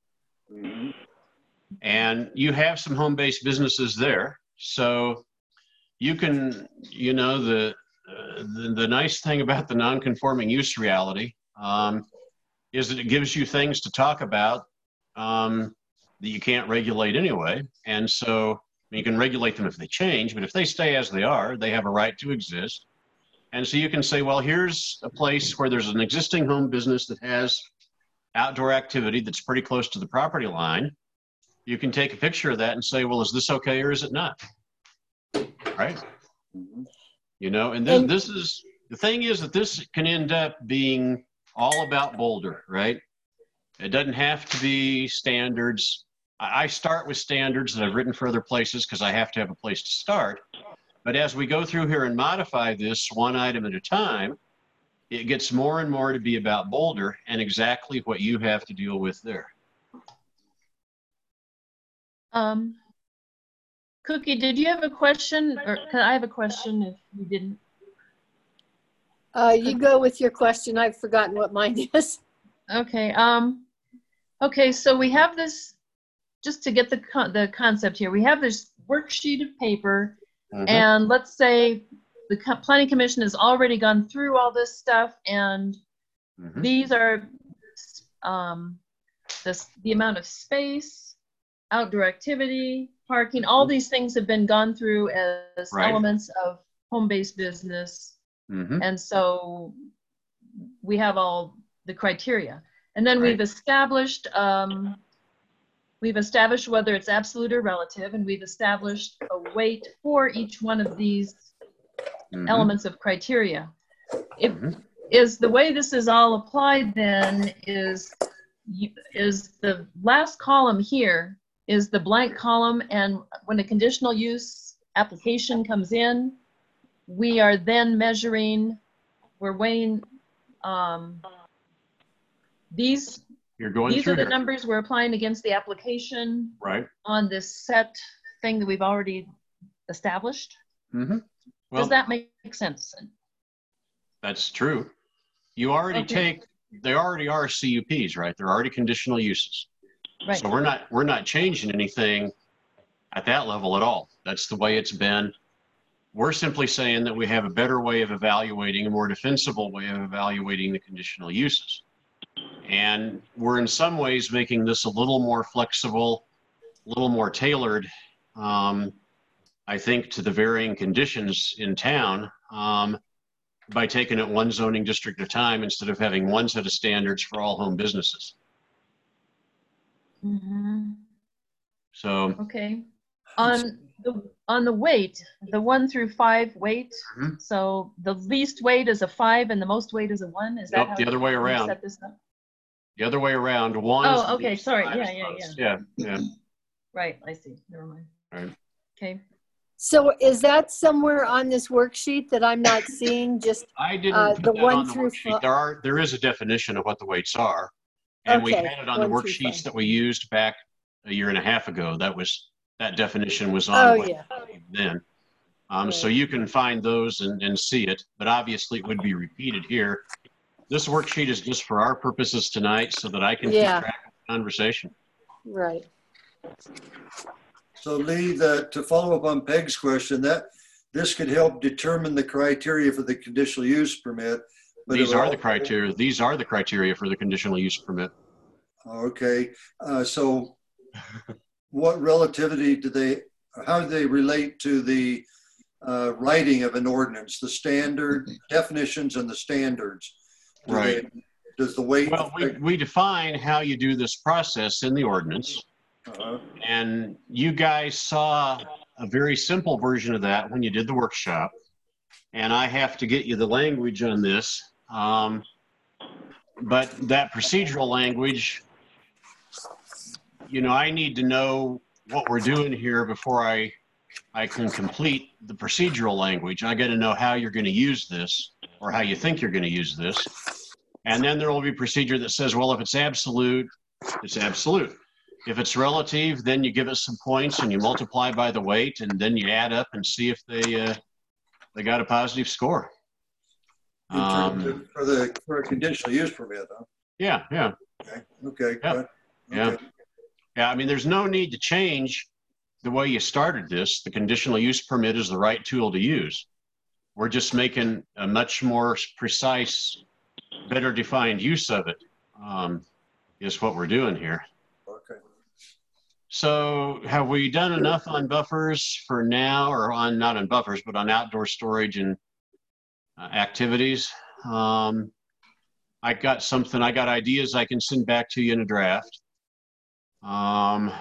And you have some home-based businesses there. So you can, you know, the nice thing about the non-conforming use reality is that it gives you things to talk about that you can't regulate anyway. And so you can regulate them if they change, but if they stay as they are, they have a right to exist. And so you can say, well, here's a place where there's an existing home business that has outdoor activity that's pretty close to the property line. You can take a picture of that and say, well, is this okay or is it not? Right? You know, and this is, the thing is that this can end up being all about Boulder, right? It doesn't have to be standards. I start with standards that I've written for other places because I have to have a place to start. But as we go through here and modify this one item at a time, it gets more and more to be about Boulder and exactly what you have to deal with there. Cookie, did you have a question? Or can I have a question if you didn't? You go with your question. I've forgotten what mine is. Okay. Okay, so we have this, just to get the concept here, we have this worksheet of paper. And let's say the Planning Commission has already gone through all this stuff, and these are the amount of space, outdoor activity, parking, all these things have been gone through as elements of home-based business. And so we have all the criteria. And then we've established whether it's absolute or relative, and we've established a weight for each one of these elements of criteria. Is the way this is all applied then is the last column here is the blank column, and when a conditional use application comes in, we are then measuring, we're weighing these. These are the numbers we're applying against the application on this set thing that we've already established. Well, does that make sense? That's true. You already take they already are CUPs, right? They're already conditional uses. Right. So we're not changing anything at that level at all. That's the way it's been. We're simply saying that we have a better way of evaluating, a more defensible way of evaluating the conditional uses. And we're in some ways making this a little more flexible, a little more tailored, I think, to the varying conditions in town, by taking it one zoning district at a time instead of having one set of standards for all home businesses. Mm-hmm. So, okay. On the weight, the 1 through 5 weight. Mm-hmm. So the least weight is a 5 and the most weight is a 1. Is that nope, how the other way around? Set this up? The other way around. 1. Oh, okay. Sorry. Yeah. Right. I see. Never mind. Right. Okay. So is that somewhere on this worksheet that I'm not seeing? Just I didn't put the that 1 on the through worksheet. There is a definition of what the weights are, and we Okay, had it on the 1 through worksheets 5. that we used back a year and a half ago. That definition was on Oh, yeah. then. Right. So you can find those and see it, but obviously it would be repeated here. This worksheet is just for our purposes tonight so that I can keep track of the conversation. Right. So Lee, to follow up on Peg's question, that this could help determine the criteria for the conditional use permit. But These are the criteria. These are the criteria for the conditional use permit. Okay. So what relativity how do they relate to the writing of an ordinance, the standard definitions and the standards? Right. Does the weight? Well, we define how you do this process in the ordinance. And you guys saw a very simple version of that when you did the workshop. And I have to get you the language on this. But that procedural language, I need to know what we're doing here before I can complete the procedural language. I got to know how you're going to use this or how you think you're going to use this. And then there will be a procedure that says, well, if it's absolute, it's absolute. If it's relative, then you give it some points and you multiply by the weight, and then you add up and see if they got a positive score. For a conditional use permit, huh? Yeah. Okay. Yeah. I mean, there's no need to change the way you started this. The conditional use permit is the right tool to use. We're just making a much more precise, better defined use of it, is what we're doing here. Okay. So have we done enough on buffers for now, or not on buffers, but on outdoor storage and activities? I got ideas I can send back to you in a draft. Are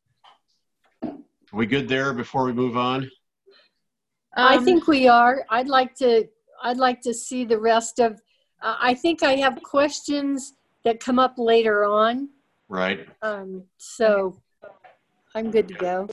we good there before we move on? I think we are. I'd like to see the rest of, I think I have questions that come up later on. Right. So I'm good to go.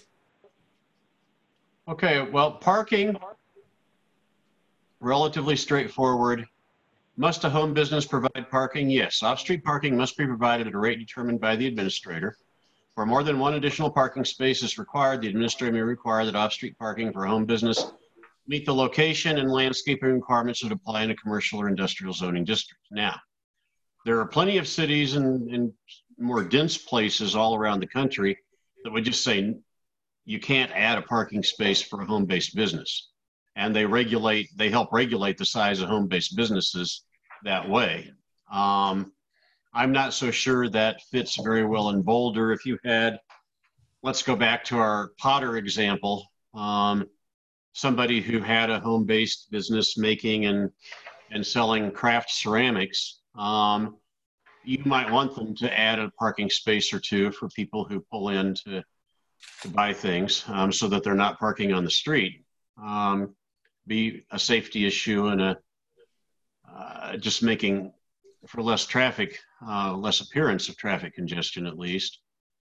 Okay, well, parking, relatively straightforward. Must a home business provide parking? Yes. Off-street parking must be provided at a rate determined by the administrator. Where more than one additional parking space is required, the administrator may require that off-street parking for a home business meet the location and landscaping requirements that apply in a commercial or industrial zoning district. Now, there are plenty of cities and more dense places all around the country that would just say you can't add a parking space for a home-based business. And they help regulate the size of home-based businesses that way. I'm not so sure that fits very well in Boulder. If you had, let's go back to our Potter example, somebody who had a home-based business making and selling craft ceramics, you might want them to add a parking space or two for people who pull in to buy things, so that they're not parking on the street. Be a safety issue and just making for less traffic, less appearance of traffic congestion at least.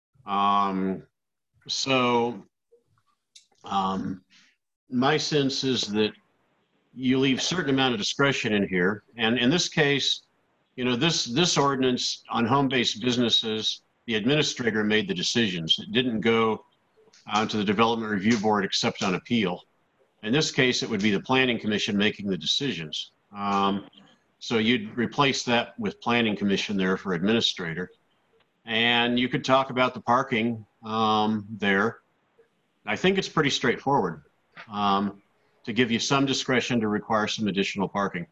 My sense is that you leave a certain amount of discretion in here. And in this case, this ordinance on home-based businesses, the administrator made the decisions. It didn't go to the Development Review Board except on appeal. In this case, it would be the Planning Commission making the decisions. So you'd replace that with planning commission there for administrator. And you could talk about the parking there. I think it's pretty straightforward to give you some discretion to require some additional parking.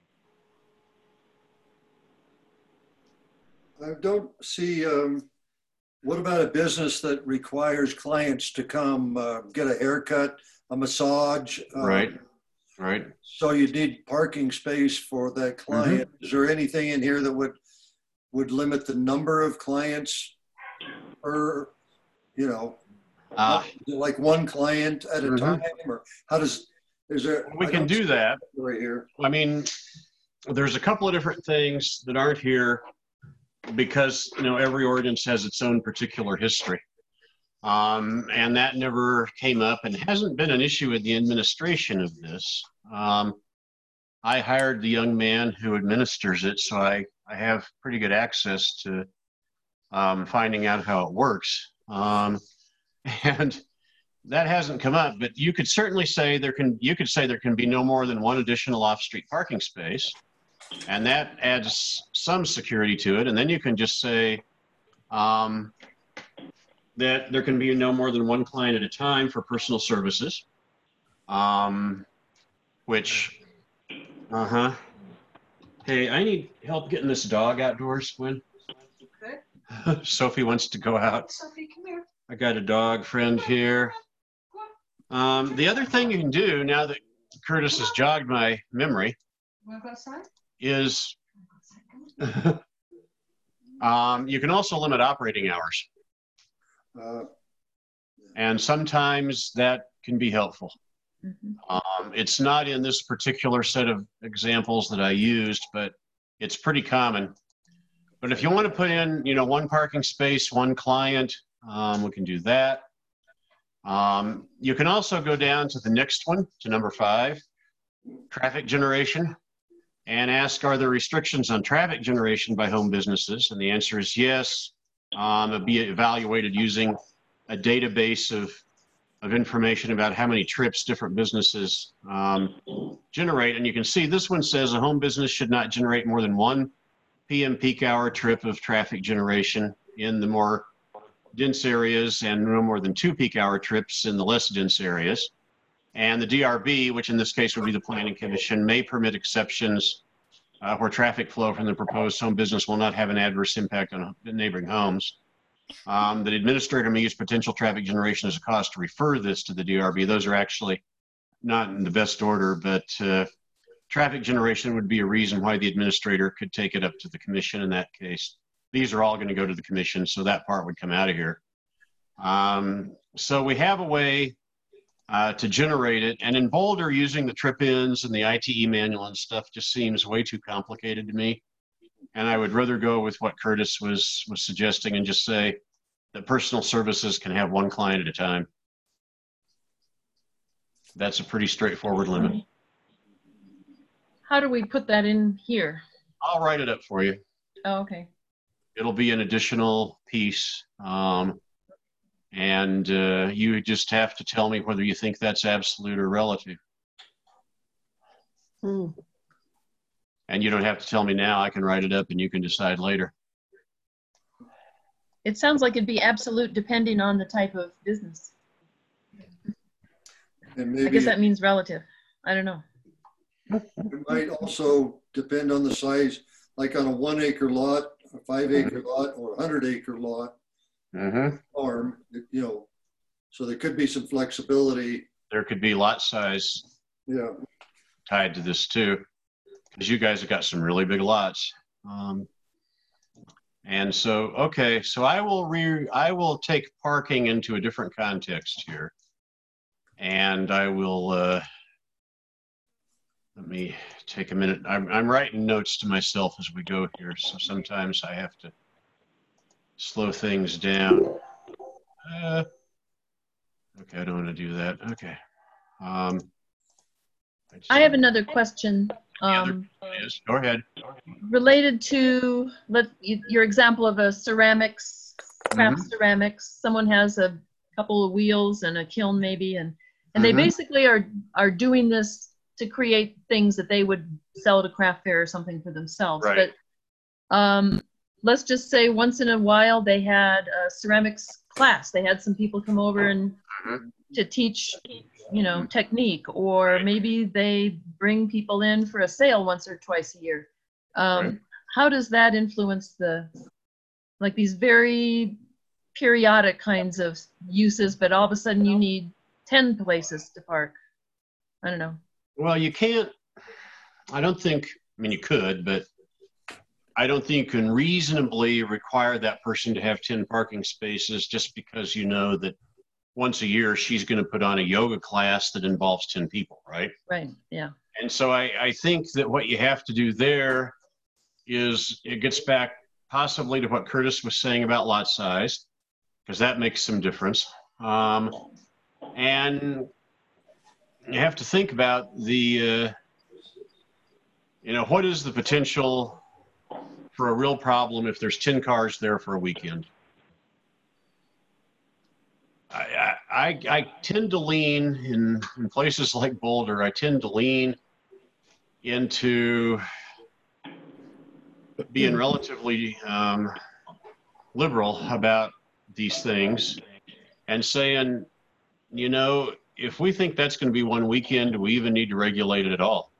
I don't see, what about a business that requires clients to come get a haircut, a massage? Right, right. So you need parking space for that client. Mm-hmm. Is there anything in here that would limit the number of clients per, you know, like one client at a time, or how does, is there? We can do that. Right here. I mean, there's a couple of different things that aren't here because, you know, every ordinance has its own particular history. And that never came up and hasn't been an issue with the administration of this. I hired the young man who administers it, so I have pretty good access to finding out how it works. And that hasn't come up, but you could certainly say there can be no more than one additional off-street parking space, and that adds some security to it. And then you can just say that there can be no more than one client at a time for personal services, which, Hey, I need help getting this dog outdoors, Gwen. Okay. Sophie wants to go out. Sophie, come here. I got a dog friend here. The other thing you can do, now that Curtis has jogged my memory, is you can also limit operating hours. And sometimes that can be helpful. It's not in this particular set of examples that I used, but it's pretty common. But if you want to put in, you know, one parking space, one client, we can do that. You can also go down to the next one, to number 5, traffic generation, and ask, are there restrictions on traffic generation by home businesses? And the answer is yes. It'll be evaluated using a database of information about how many trips different businesses generate. And you can see this one says a home business should not generate more than 1 p.m. peak hour trip of traffic generation in the more dense areas and no more than 2 peak hour trips in the less dense areas. And the DRB, which in this case would be the Planning Commission, may permit exceptions where traffic flow from the proposed home business will not have an adverse impact on neighboring homes. The administrator may use potential traffic generation as a cause to refer this to the DRB. Those are actually not in the best order, but traffic generation would be a reason why the administrator could take it up to the commission in that case. These are all going to go to the commission, so that part would come out of here. So we have a way to generate it, and in Boulder, using the trip-ins and the ITE manual and stuff just seems way too complicated to me. And I would rather go with what Curtis was suggesting and just say that personal services can have 1 client at a time. That's a pretty straightforward limit. How do we put that in here? I'll write it up for you. Oh, okay. It'll be an additional piece. And you just have to tell me whether you think that's absolute or relative. And you don't have to tell me now. I can write it up and you can decide later. It sounds like it'd be absolute depending on the type of business. And maybe I guess that means relative. I don't know. It might also depend on the size, like on a 1 acre lot, a 5 acre lot, or a 100 acre lot, farm, you know, so there could be some flexibility. There could be lot size tied to this too, because you guys have got some really big lots. And so, okay, so I will take parking into a different context here. And I will, let me take a minute. I'm writing notes to myself as we go here. So sometimes I have to slow things down. Okay, I don't want to do that. Okay. I have another question. Go ahead. Related to your example of a ceramics, craft ceramics. Someone has a couple of wheels and a kiln maybe, and they basically are doing this to create things that they would sell to craft fair or something for themselves. Right. But let's just say once in a while they had a ceramics class. They had some people come over and to teach, you know, technique, or maybe they bring people in for a sale once or twice a year. How does that influence like these very periodic kinds of uses, but all of a sudden you need 10 places to park? I don't know. Well, you can't, I mean, you could, but I don't think you can reasonably require that person to have 10 parking spaces just because you know that once a year she's going to put on a yoga class that involves 10 people, right? Right, yeah. And so I think that what you have to do there is, it gets back possibly to what Curtis was saying about lot size, because that makes some difference. And you have to think about the, you know, what is the potential for a real problem if there's 10 cars there for a weekend? I tend to lean in places like Boulder, I tend to lean into being relatively liberal about these things and saying, you know, if we think that's going to be one weekend, do we even need to regulate it at all?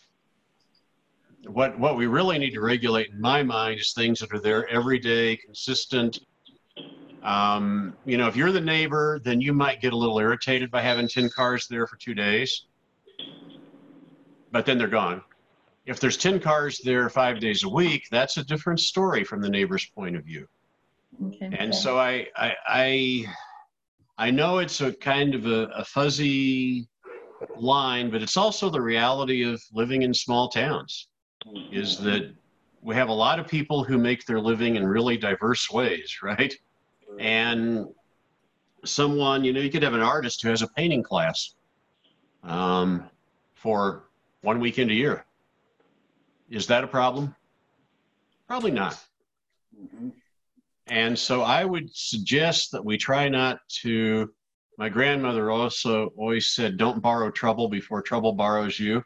What we really need to regulate, in my mind, is things that are there every day, consistent. You know, if you're the neighbor, then you might get a little irritated by having 10 cars there for 2 days, but then they're gone. If there's 10 cars there 5 days a week, that's a different story from the neighbor's point of view. Okay. And so I know it's a kind of a fuzzy line, but it's also the reality of living in small towns, is that we have a lot of people who make their living in really diverse ways, right? And someone, you know, you could have an artist who has a painting class for 1 weekend a year. Is that a problem? Probably not. And so I would suggest that we try not to, my grandmother also always said, don't borrow trouble before trouble borrows you.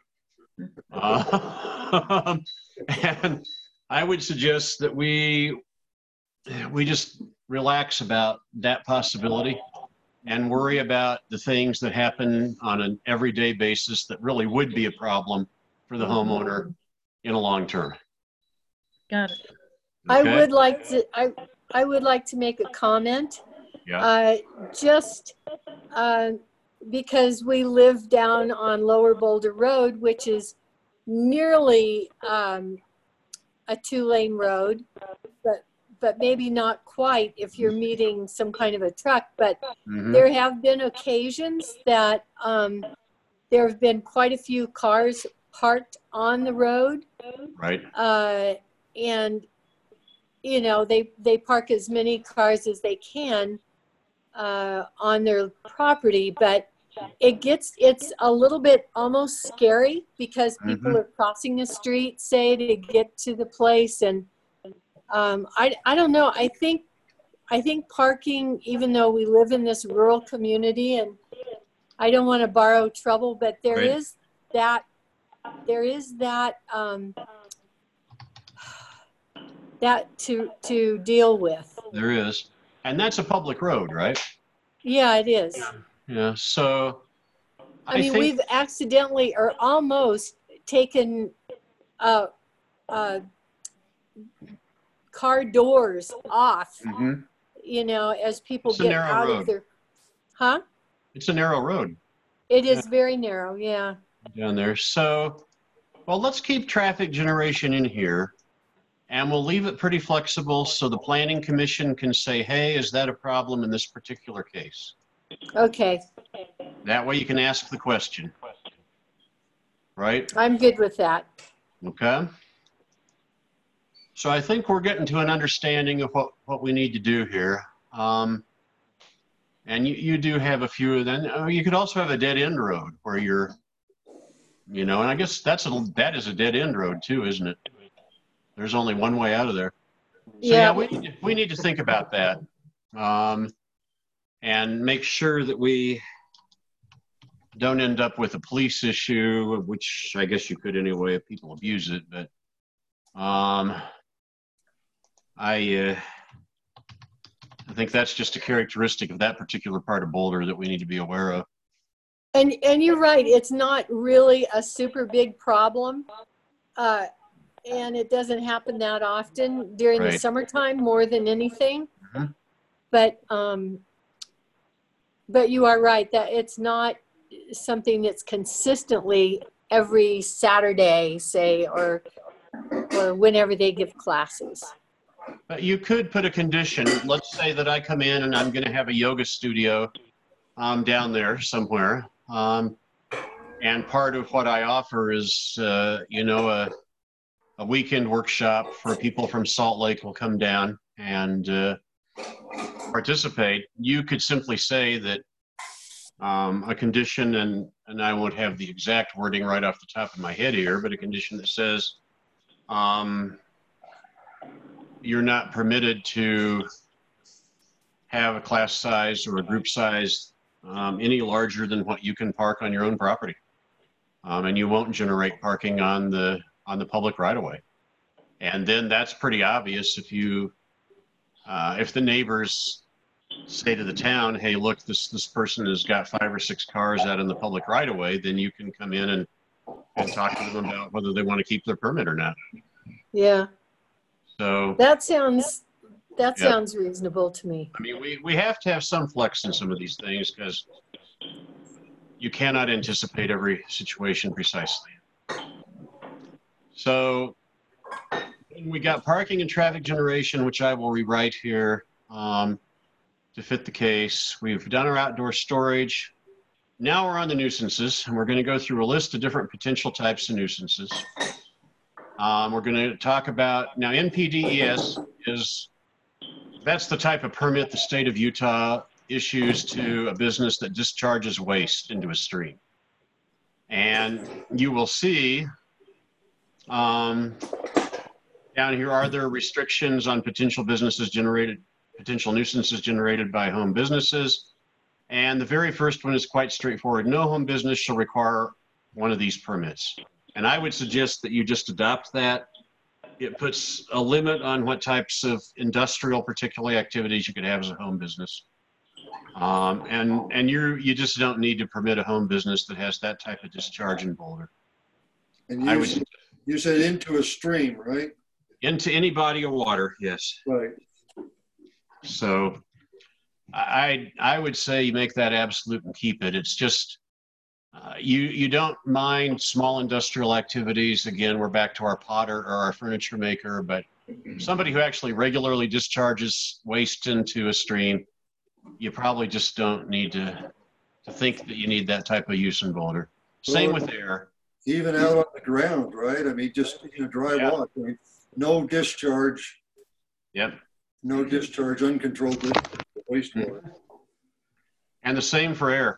And I would suggest that we just relax about that possibility and worry about the things that happen on an everyday basis that really would be a problem for the homeowner in a long term. Got it. Okay? I would like to make a comment. Yeah. Just because we live down on Lower Boulder Road, which is nearly a 2-lane road, but maybe not quite if you're meeting some kind of a truck. But there have been occasions that there have been quite a few cars parked on the road. Right. And you know, they park as many cars as they can on their property, but it's a little bit almost scary because people are crossing the street, say, to get to the place. And I don't know. I think parking, even though we live in this rural community, and I don't want to borrow trouble, but there is that to deal with. There is. And that's a public road, right? Yeah, it is. Yeah. So I mean, we've accidentally or almost taken car doors off, you know, as people get out of their, It's a narrow road. It is very narrow, yeah. Down there. So, well, let's keep traffic generation in here, and we'll leave it pretty flexible so the Planning Commission can say, hey, is that a problem in this particular case? Okay. That way you can ask the question. Right? I'm good with that. Okay. So I think we're getting to an understanding of what we need to do here. And you do have a few of them. You could also have a dead end road where you're, you know, and I guess that is a dead end road too, isn't it? There's only one way out of there. So yeah, we need to think about that, and make sure that we don't end up with a police issue, which I guess you could anyway if people abuse it. But I think that's just a characteristic of that particular part of Boulder that we need to be aware of. And you're right, it's not really a super big problem. And it doesn't happen that often during the summertime more than anything. Mm-hmm. But you are right that it's not something that's consistently every Saturday, say, or whenever they give classes. But you could put a condition. Let's say that I come in and I'm going to have a yoga studio down there somewhere. And part of what I offer is, a weekend workshop for people from Salt Lake will come down and participate. You could simply say that a condition, and I won't have the exact wording right off the top of my head here, but a condition that says you're not permitted to have a class size or a group size any larger than what you can park on your own property. And you won't generate parking on the public right of way. And then that's pretty obvious if you, if the neighbors say to the town, hey, look, this person has got 5 or 6 cars out in the public right of way, then you can come in and talk to them about whether they want to keep their permit or not. Yeah. So that sounds reasonable to me. I mean, we have to have some flex in some of these things because you cannot anticipate every situation precisely. So we got parking and traffic generation, which I will rewrite here to fit the case. We've done our outdoor storage. Now we're on the nuisances, and we're going to go through a list of different potential types of nuisances. We're going to talk about, now NPDES that's the type of permit the state of Utah issues to a business that discharges waste into a stream. And you will see down here, are there restrictions on potential nuisances generated by home businesses? And the very first one is quite straightforward. No home business shall require one of these permits. And I would suggest that you just adopt that. It puts a limit on what types of industrial, particularly activities you could have as a home business. And you just don't need to permit a home business that has that type of discharge in Boulder. And you said into a stream, right? Into any body of water, yes. Right. So I would say you make that absolute and keep it. It's just, you don't mind small industrial activities. Again, we're back to our potter or our furniture maker, but somebody who actually regularly discharges waste into a stream, you probably just don't need to think that you need that type of use in Boulder. Same with air. Even out on the ground, right? I mean, just in a dry walk, I mean, no discharge. Yep. No discharge, uncontrolled wastewater. And the same for air.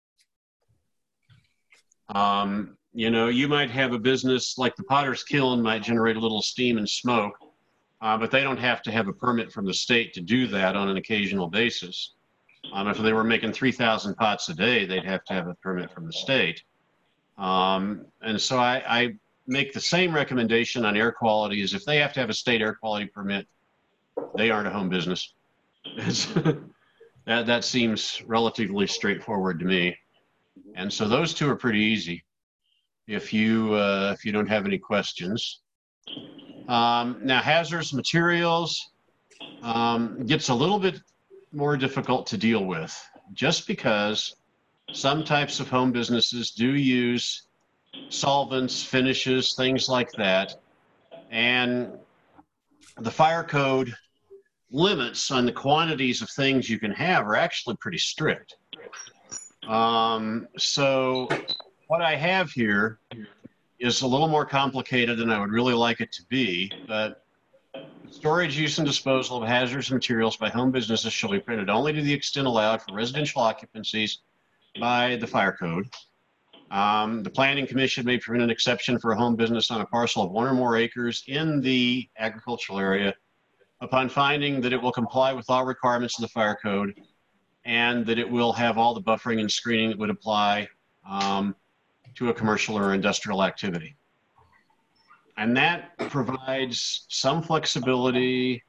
You might have a business like the Potter's Kiln might generate a little steam and smoke, but they don't have to have a permit from the state to do that on an occasional basis. If they were making 3,000 pots a day, they'd have to have a permit from the state. And so I make the same recommendation on air quality as if they have to have a state air quality permit, they aren't a home business. That seems relatively straightforward to me. And so those two are pretty easy if you don't have any questions. Now hazardous materials gets a little bit more difficult to deal with just because some types of home businesses do use solvents, finishes, things like that. And the fire code limits on the quantities of things you can have are actually pretty strict. So what I have here is a little more complicated than I would really like it to be, but storage, use, and disposal of hazardous materials by home businesses shall be permitted only to the extent allowed for residential occupancies by the fire code. The Planning Commission may permit an exception for a home business on a parcel of 1 or more acres in the agricultural area upon finding that it will comply with all requirements of the fire code and that it will have all the buffering and screening that would apply to a commercial or industrial activity. And that provides some flexibility.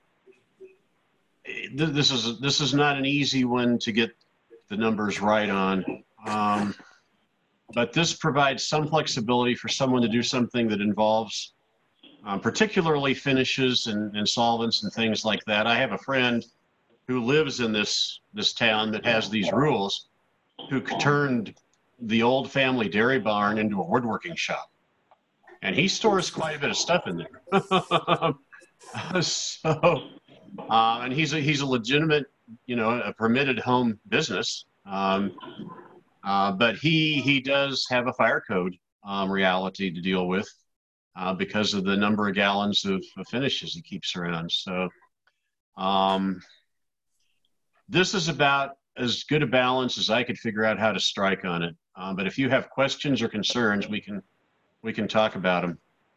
This is not an easy one to get the numbers right on. But this provides some flexibility for someone to do something that involves particularly finishes and solvents and things like that. I have a friend who lives in this town that has these rules, who turned the old family dairy barn into a woodworking shop. And he stores quite a bit of stuff in there. And he's a legitimate, a permitted home business. But he does have a fire code reality to deal with because of the number of gallons of finishes he keeps around. So this is about as good a balance as I could figure out how to strike on it. But if you have questions or concerns, we can talk about them.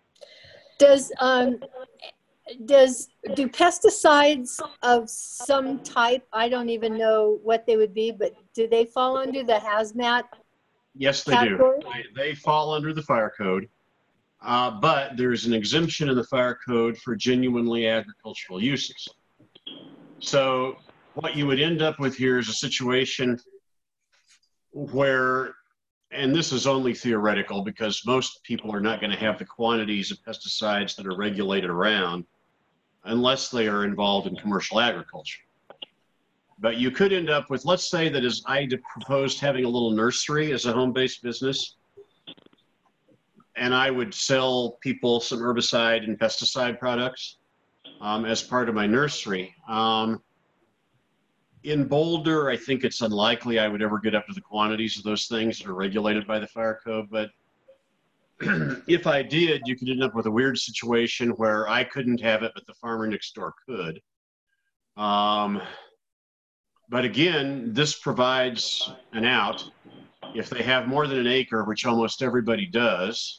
Do pesticides of some type, I don't even know what they would be, but do they fall under the hazmat? Yes, they category? do. They fall under the fire code, but there's an exemption in the fire code for genuinely agricultural uses. So what you would end up with here is a situation where, and this is only theoretical because most people are not going to have the quantities of pesticides that are regulated around unless they are involved in commercial agriculture. But you could end up with, let's say that as I proposed having a little nursery as a home-based business, and I would sell people some herbicide and pesticide products as part of my nursery. In Boulder, I think it's unlikely I would ever get up to the quantities of those things that are regulated by the fire code, but if I did, you could end up with a weird situation where I couldn't have it, but the farmer next door could. But again, this provides an out. If they have more than an acre, which almost everybody does,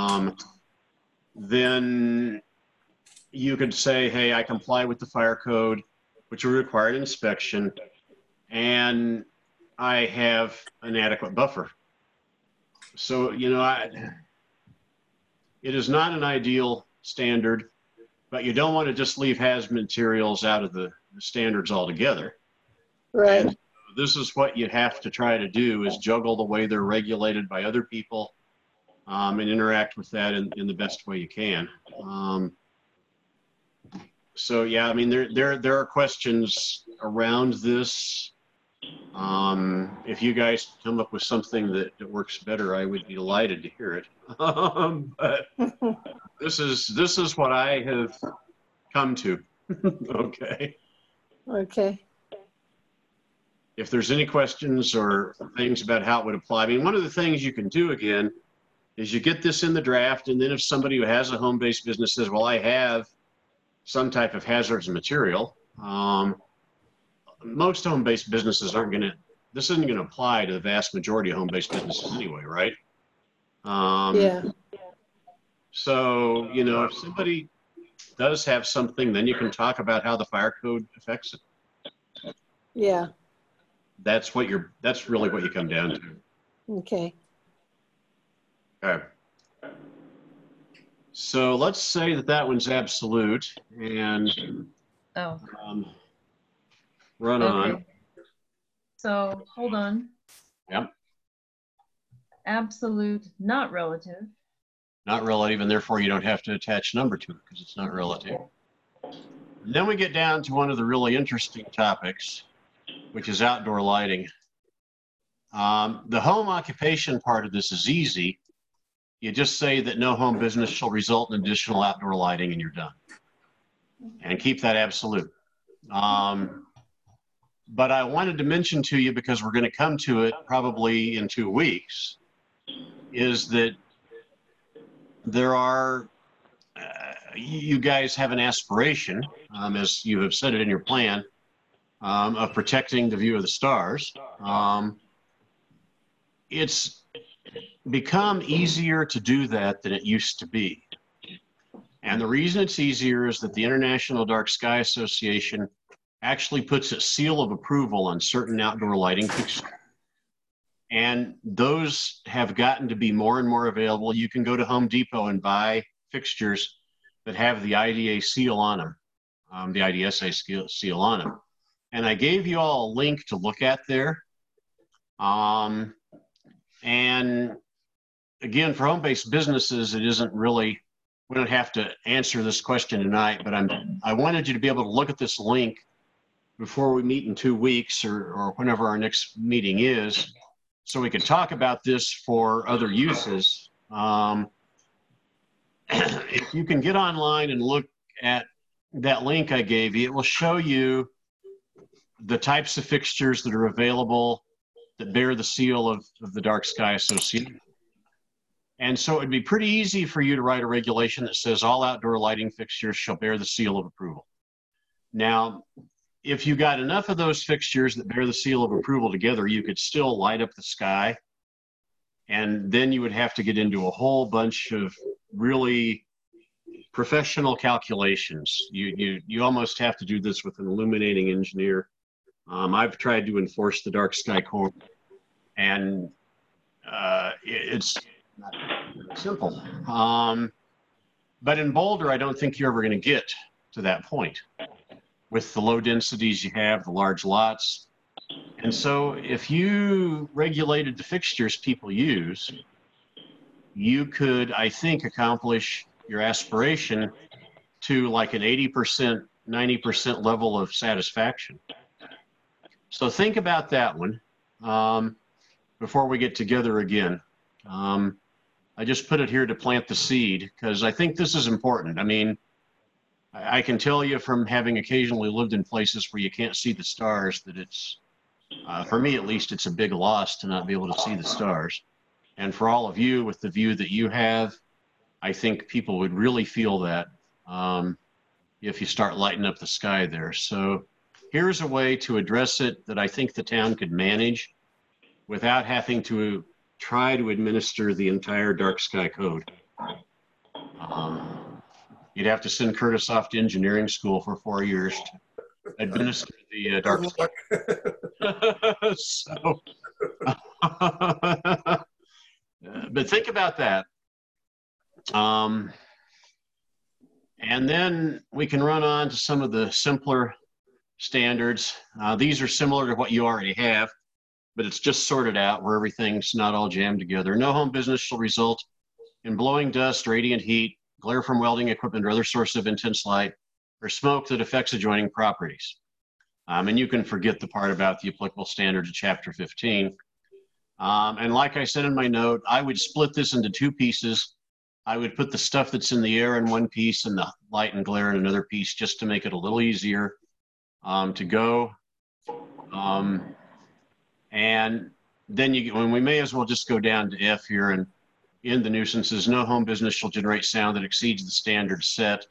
then you could say, hey, I comply with the fire code, which will require an inspection, and I have an adequate buffer. So, it is not an ideal standard, but you don't want to just leave hazmat materials out of the standards altogether. Right. And this is what you have to try to do, is juggle the way they're regulated by other people and interact with that in the best way you can. So yeah, I mean, there are questions around this. If you guys come up with something that works better, I would be delighted to hear it. But this is what I have come to. Okay. Okay. If there's any questions or things about how it would apply, I mean, one of the things you can do again is you get this in the draft, and then if somebody who has a home-based business says, well, I have some type of hazardous material, most home-based businesses aren't going to, this isn't going to apply to the vast majority of home-based businesses anyway, right? Yeah. So, if somebody does have something, then you can talk about how the fire code affects it. Yeah. That's really what you come down to. Okay. Okay. So let's say that one's absolute and run on. So hold on. Yep. Absolute, not relative. Not relative, and therefore you don't have to attach number to it because it's not relative. And then we get down to one of the really interesting topics, which is outdoor lighting. The home occupation part of this is easy. You just say that no home business shall result in additional outdoor lighting, and you're done. And keep that absolute. But I wanted to mention to you, because we're going to come to it probably in 2 weeks, is that there are, you guys have an aspiration, as you have said it in your plan, of protecting the view of the stars. It's become easier to do that than it used to be. And the reason it's easier is that the International Dark Sky Association actually puts a seal of approval on certain outdoor lighting fixtures. And those have gotten to be more and more available. You can go to Home Depot and buy fixtures that have the IDA seal on them, the IDSA seal on them. And I gave you all a link to look at there. And again, for home-based businesses, it isn't really, we don't have to answer this question tonight, but I wanted you to be able to look at this link before we meet in 2 weeks or whenever our next meeting is, so we could talk about this for other uses. If you can get online and look at that link I gave you, it will show you the types of fixtures that are available that bear the seal of the Dark Sky Association. And so it'd be pretty easy for you to write a regulation that says all outdoor lighting fixtures shall bear the seal of approval. Now, if you got enough of those fixtures that bear the seal of approval together, you could still light up the sky. And then you would have to get into a whole bunch of really professional calculations. You almost have to do this with an illuminating engineer. I've tried to enforce the Dark Sky Code, and it's not simple. But in Boulder, I don't think you're ever going to get to that point with the low densities you have, the large lots. And so if you regulated the fixtures people use, you could, I think, accomplish your aspiration to like an 80%, 90% level of satisfaction. So think about that one before we get together again. I just put it here to plant the seed because I think this is important. I mean, I can tell you from having occasionally lived in places where you can't see the stars that it's, for me at least, it's a big loss to not be able to see the stars. And for all of you, with the view that you have, I think people would really feel that if you start lighting up the sky there. So here's a way to address it that I think the town could manage without having to try to administer the entire Dark Sky Code. You'd have to send Curtis off to engineering school for 4 years to administer the Dark Sky. So, but think about that. And then we can run on to some of the simpler standards. These are similar to what you already have, but it's just sorted out where everything's not all jammed together. No home business shall result in blowing dust, radiant heat, glare from welding equipment or other source of intense light, or smoke that affects adjoining properties. And you can forget the part about the applicable standards of Chapter 15. And like I said in my note, I would split this into 2 pieces. I would put the stuff that's in the air in one piece and the light and glare in another piece, just to make it a little easier to go. And then we may as well just go down to F here, and in the nuisances, no home business shall generate sound that exceeds the standard set.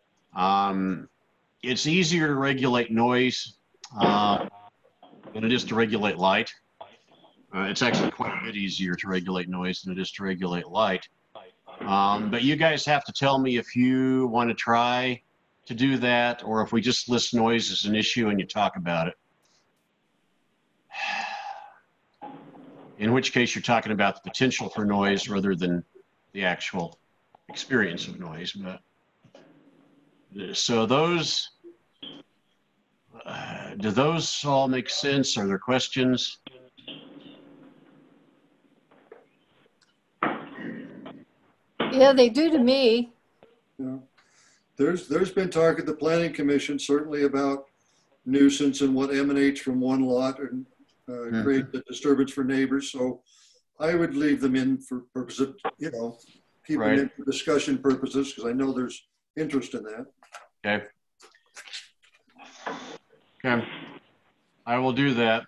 It's easier to regulate noise than it is to regulate light. It's actually quite a bit easier to regulate noise than it is to regulate light. But you guys have to tell me if you want to try to do that, or if we just list noise as an issue and you talk about it. In which case you're talking about the potential for noise rather than the actual experience of noise. But so those, do those all make sense? Are there questions? Yeah, they do to me. Yeah. There's been talk at the Planning Commission certainly about nuisance and what emanates from one lot and create the disturbance for neighbors. So I would leave them in for purposes of, keep them in for discussion purposes, because I know there's interest in that. Okay. Okay. I will do that.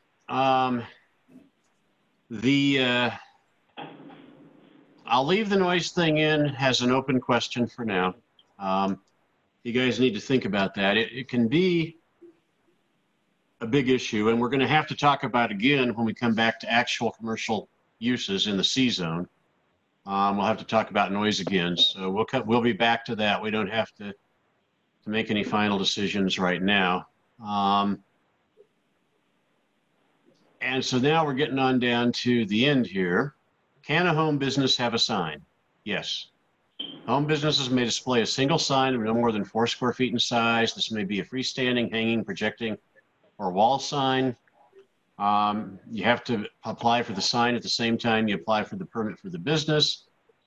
I'll leave the noise thing in as an open question for now. You guys need to think about that. It can be a big issue, and we're going to have to talk about it again when we come back to actual commercial uses in the C zone. We'll have to talk about noise again, so we'll be back to that. We don't have to make any final decisions right now. And so now we're getting on down to the end here. Can a home business have a sign? Yes. Home businesses may display a single sign of no more than 4 square feet in size. This may be a freestanding, hanging, projecting, or wall sign. You have to apply for the sign at the same time you apply for the permit for the business.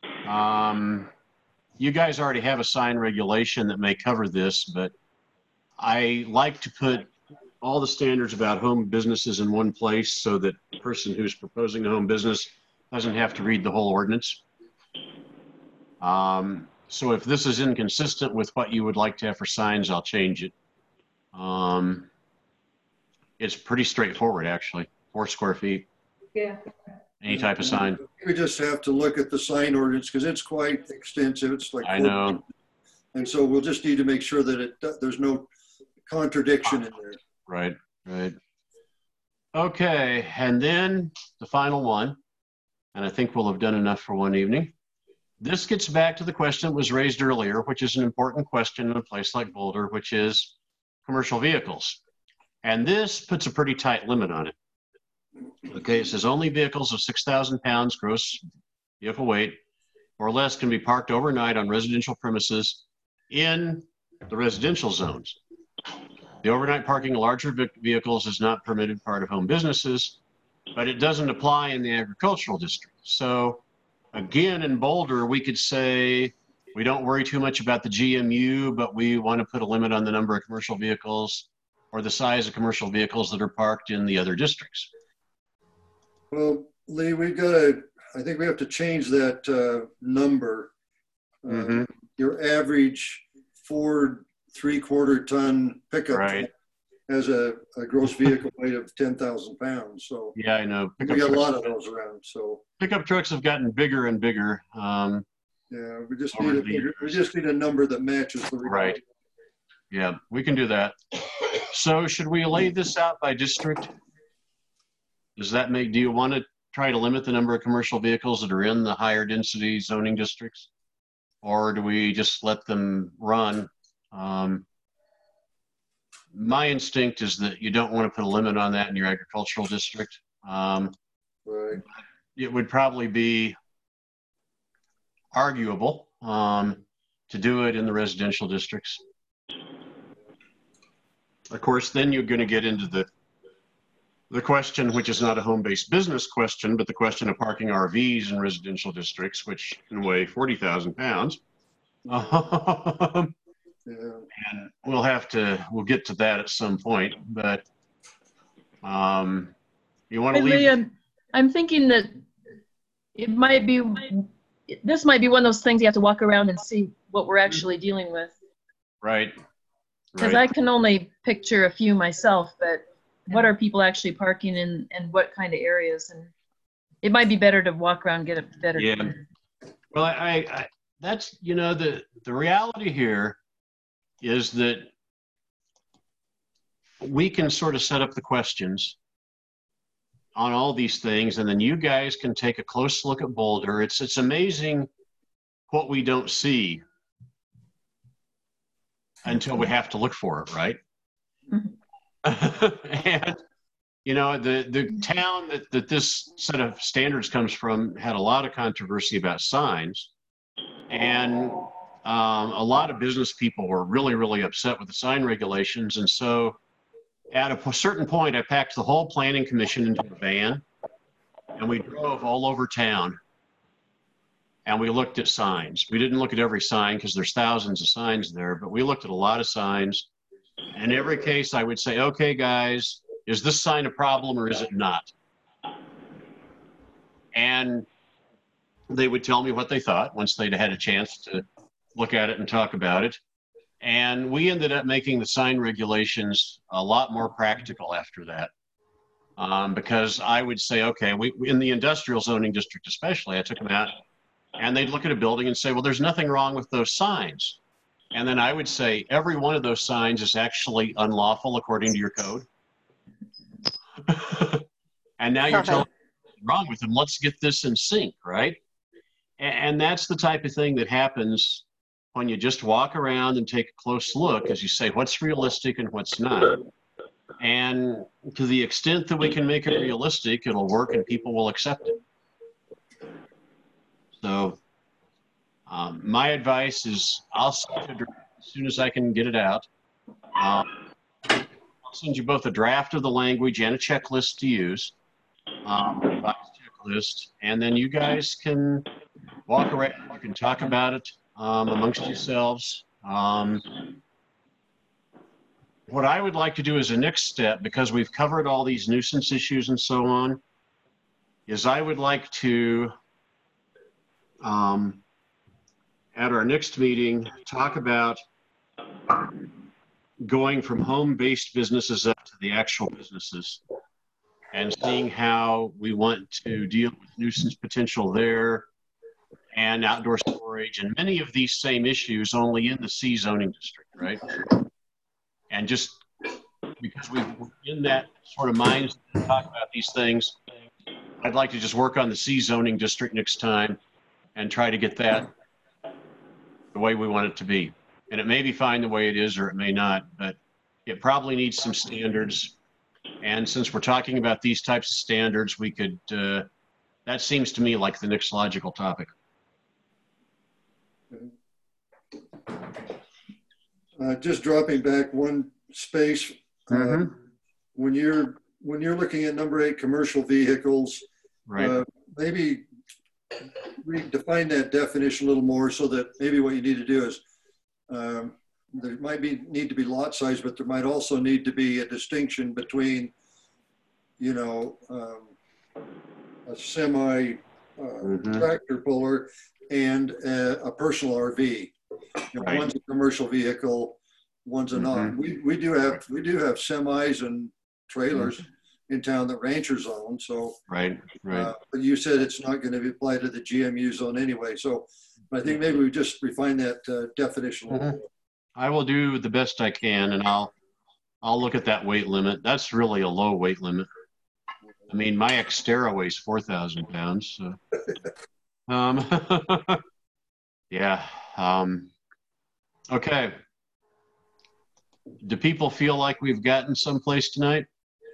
You guys already have a sign regulation that may cover this, but I like to put all the standards about home businesses in one place so that the person who's proposing a home business doesn't have to read the whole ordinance. So if this is inconsistent with what you would like to have for signs, I'll change it. It's pretty straightforward, actually. 4 square feet. Yeah. Any type of sign. We just have to look at the sign ordinance because it's quite extensive. It's like, I know. And so we'll just need to make sure that there's no contradiction in there. Right, right. Okay, and then the final one, and I think we'll have done enough for one evening. This gets back to the question that was raised earlier, which is an important question in a place like Boulder, which is commercial vehicles. And this puts a pretty tight limit on it. Okay, it says only vehicles of 6,000 pounds gross vehicle weight or less can be parked overnight on residential premises in the residential zones. The overnight parking of larger vehicles is not permitted part of home businesses, but it doesn't apply in the agricultural district. So again, in Boulder, we could say we don't worry too much about the GMU, but we want to put a limit on the number of commercial vehicles or the size of commercial vehicles that are parked in the other districts. Well, Lee, I think we have to change that number. Your average Ford 3/4 ton pickup truck has a gross vehicle weight of 10,000 pounds. So yeah, I know. We got a lot of those around. So pickup trucks have gotten bigger and bigger. Yeah, we just need a number that matches the reality. Right. Yeah, we can do that. So should we lay this out by district? Does that make, do you want to try to limit the number of commercial vehicles that are in the higher density zoning districts? Or do we just let them run? My instinct is that you don't want to put a limit on that in your agricultural district. Right. It would probably be arguable to do it in the residential districts. Of course, then you're going to get into the question, which is not a home-based business question, but the question of parking RVs in residential districts, which can weigh 40,000 pounds. And we'll get to that at some point, but you want to leave? I'm thinking that this might be one of those things you have to walk around and see what we're actually dealing with. Right. Because I can only picture a few myself, but what are people actually parking in and what kind of areas? And it might be better to walk around and get a better. Yeah. Well, I that's, you know, the reality here is that we can sort of set up the questions on all these things, and then you guys can take a close look at Boulder. It's amazing what we don't see until we have to look for it, right? And you know, the town that this set of standards comes from had a lot of controversy about signs, and a lot of business people were really, really upset with the sign regulations. And so at a certain point, I packed the whole planning commission into a van and we drove all over town and we looked at signs. We didn't look at every sign because there's thousands of signs there, but we looked at a lot of signs. In every case, I would say, okay, guys, is this sign a problem or is it not? And they would tell me what they thought once they'd had a chance to look at it and talk about it. And we ended up making the sign regulations a lot more practical after that. Because I would say, okay, we in the industrial zoning district especially, I took them out and they'd look at a building and say, well, there's nothing wrong with those signs. And then I would say, every one of those signs is actually unlawful according to your code. And now you're telling me what's wrong with them. Let's get this in sync, right? And that's the type of thing that happens when you just walk around and take a close look, as you say, what's realistic and what's not. And to the extent that we can make it realistic, it'll work and people will accept it. So my advice is I'll send you a draft as soon as I can get it out. I'll send you both a draft of the language and a checklist to use, checklist, and then you guys can walk around. You can talk about it amongst yourselves. What I would like to do as a next step, because we've covered all these nuisance issues and so on, is I would like to, at our next meeting, talk about going from home-based businesses up to the actual businesses and seeing how we want to deal with nuisance potential there and outdoor storage and many of these same issues only in the C zoning district, right? And just because we're in that sort of mindset to talk about these things, I'd like to just work on the C zoning district next time and try to get that the way we want it to be. And it may be fine the way it is, or it may not, but it probably needs some standards. And since we're talking about these types of standards, we could, that seems to me like the next logical topic. Just dropping back one space. When you're looking at number 8 commercial vehicles, right? Maybe redefine that definition a little more, so that maybe what you need to do is there might need to be lot size, but there might also need to be a distinction between, you know, a semi tractor puller and a personal RV. You know, Right. One's a commercial vehicle, one's a non. We do have semis and trailers in town that ranchers own. So Right. but you said it's not going to apply to the GMU zone anyway. So I think maybe we just refine that definition. I will do the best I can, and I'll look at that weight limit. That's really a low weight limit. I mean, my Xterra weighs 4,000 pounds. So. Yeah. Okay. Do people feel like we've gotten someplace tonight?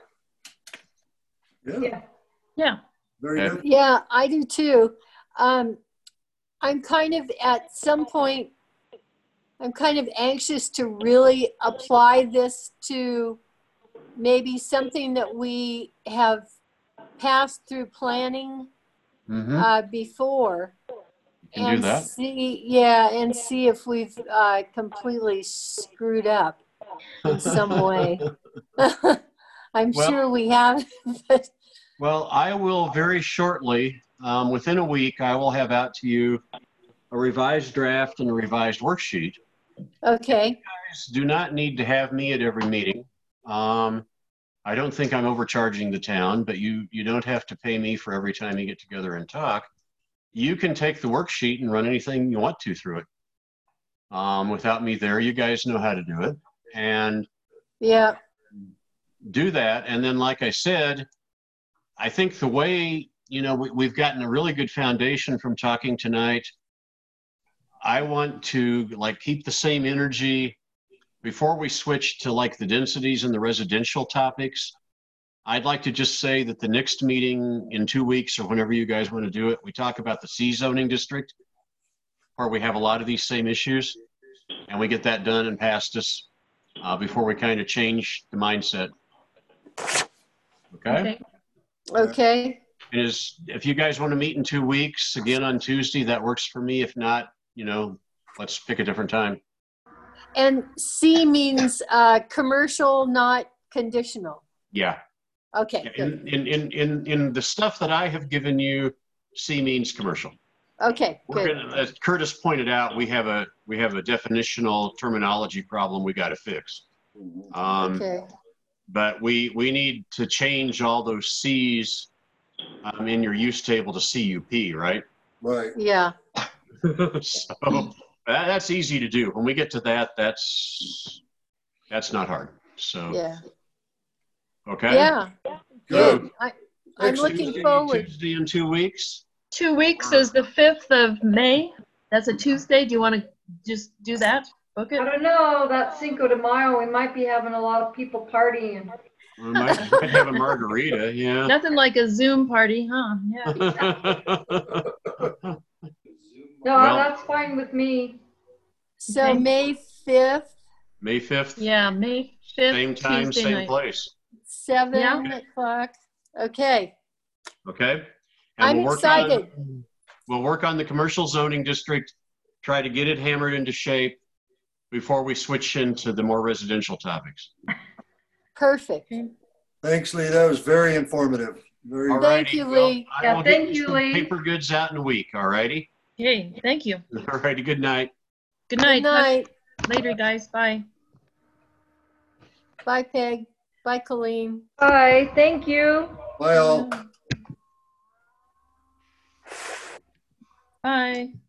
Yeah. Very good. Yeah, I do too. I'm kind of at some point, I'm kind of anxious to really apply this to maybe something that we have passed through planning before. You can do that. See if we've completely screwed up in some way. I'm sure we have. Well, I will very shortly, within a week, I will have out to you a revised draft and a revised worksheet. Okay. You guys do not need to have me at every meeting. I don't think I'm overcharging the town, but you don't have to pay me for every time you get together and talk. You can take the worksheet and run anything you want to through it. Without me there, you guys know how to do it. And do that. And then, like I said, I think the way, you know, we've gotten a really good foundation from talking tonight. I want to keep the same energy before we switch to the densities and the residential topics. I'd like to just say that the next meeting in 2 weeks, or whenever you guys want to do it, we talk about the C zoning district, where we have a lot of these same issues, and we get that done and past us before we kind of change the mindset. Okay? Okay. If you guys want to meet in 2 weeks, again on Tuesday, that works for me. If not, you know, let's pick a different time. And C means commercial, not conditional. Yeah. Okay. In the stuff that I have given you, C means commercial. Okay. Good. As Curtis pointed out, we have a definitional terminology problem we got to fix. Okay. But we need to change all those C's in your use table to CUP, right? Right. Yeah. So that's easy to do. When we get to that, that's not hard. So yeah. Okay. Yeah. Good. I'm looking Tuesday, forward. Tuesday in 2 weeks. 2 weeks is the 5th of May. That's a Tuesday. Do you want to just do that? Book it? I don't know, that Cinco de Mayo, we might be having a lot of people partying. We might have a margarita, yeah. Nothing like a Zoom party, huh? Yeah. No, Well- that's fine with me. So Okay. May 5th, May 5th, Yeah, May 5th, same time, Tuesday same night. place. 7 Yeah. o'clock. Okay, Okay? I'm we'll work excited. We'll work on the commercial zoning district, try to get it hammered into shape before we switch into the more residential topics. Perfect. Thanks, Lee. That was very informative. Very All Thank righty. you, Well, Lee. I Yeah, will thank get you, some Lee. paper goods out in a week, all righty? Okay, thank you. All righty, good night. Good Good night. Talk night. later, guys. Bye. Bye, Peg. Bye, Colleen. Bye, thank you. Bye all. Bye.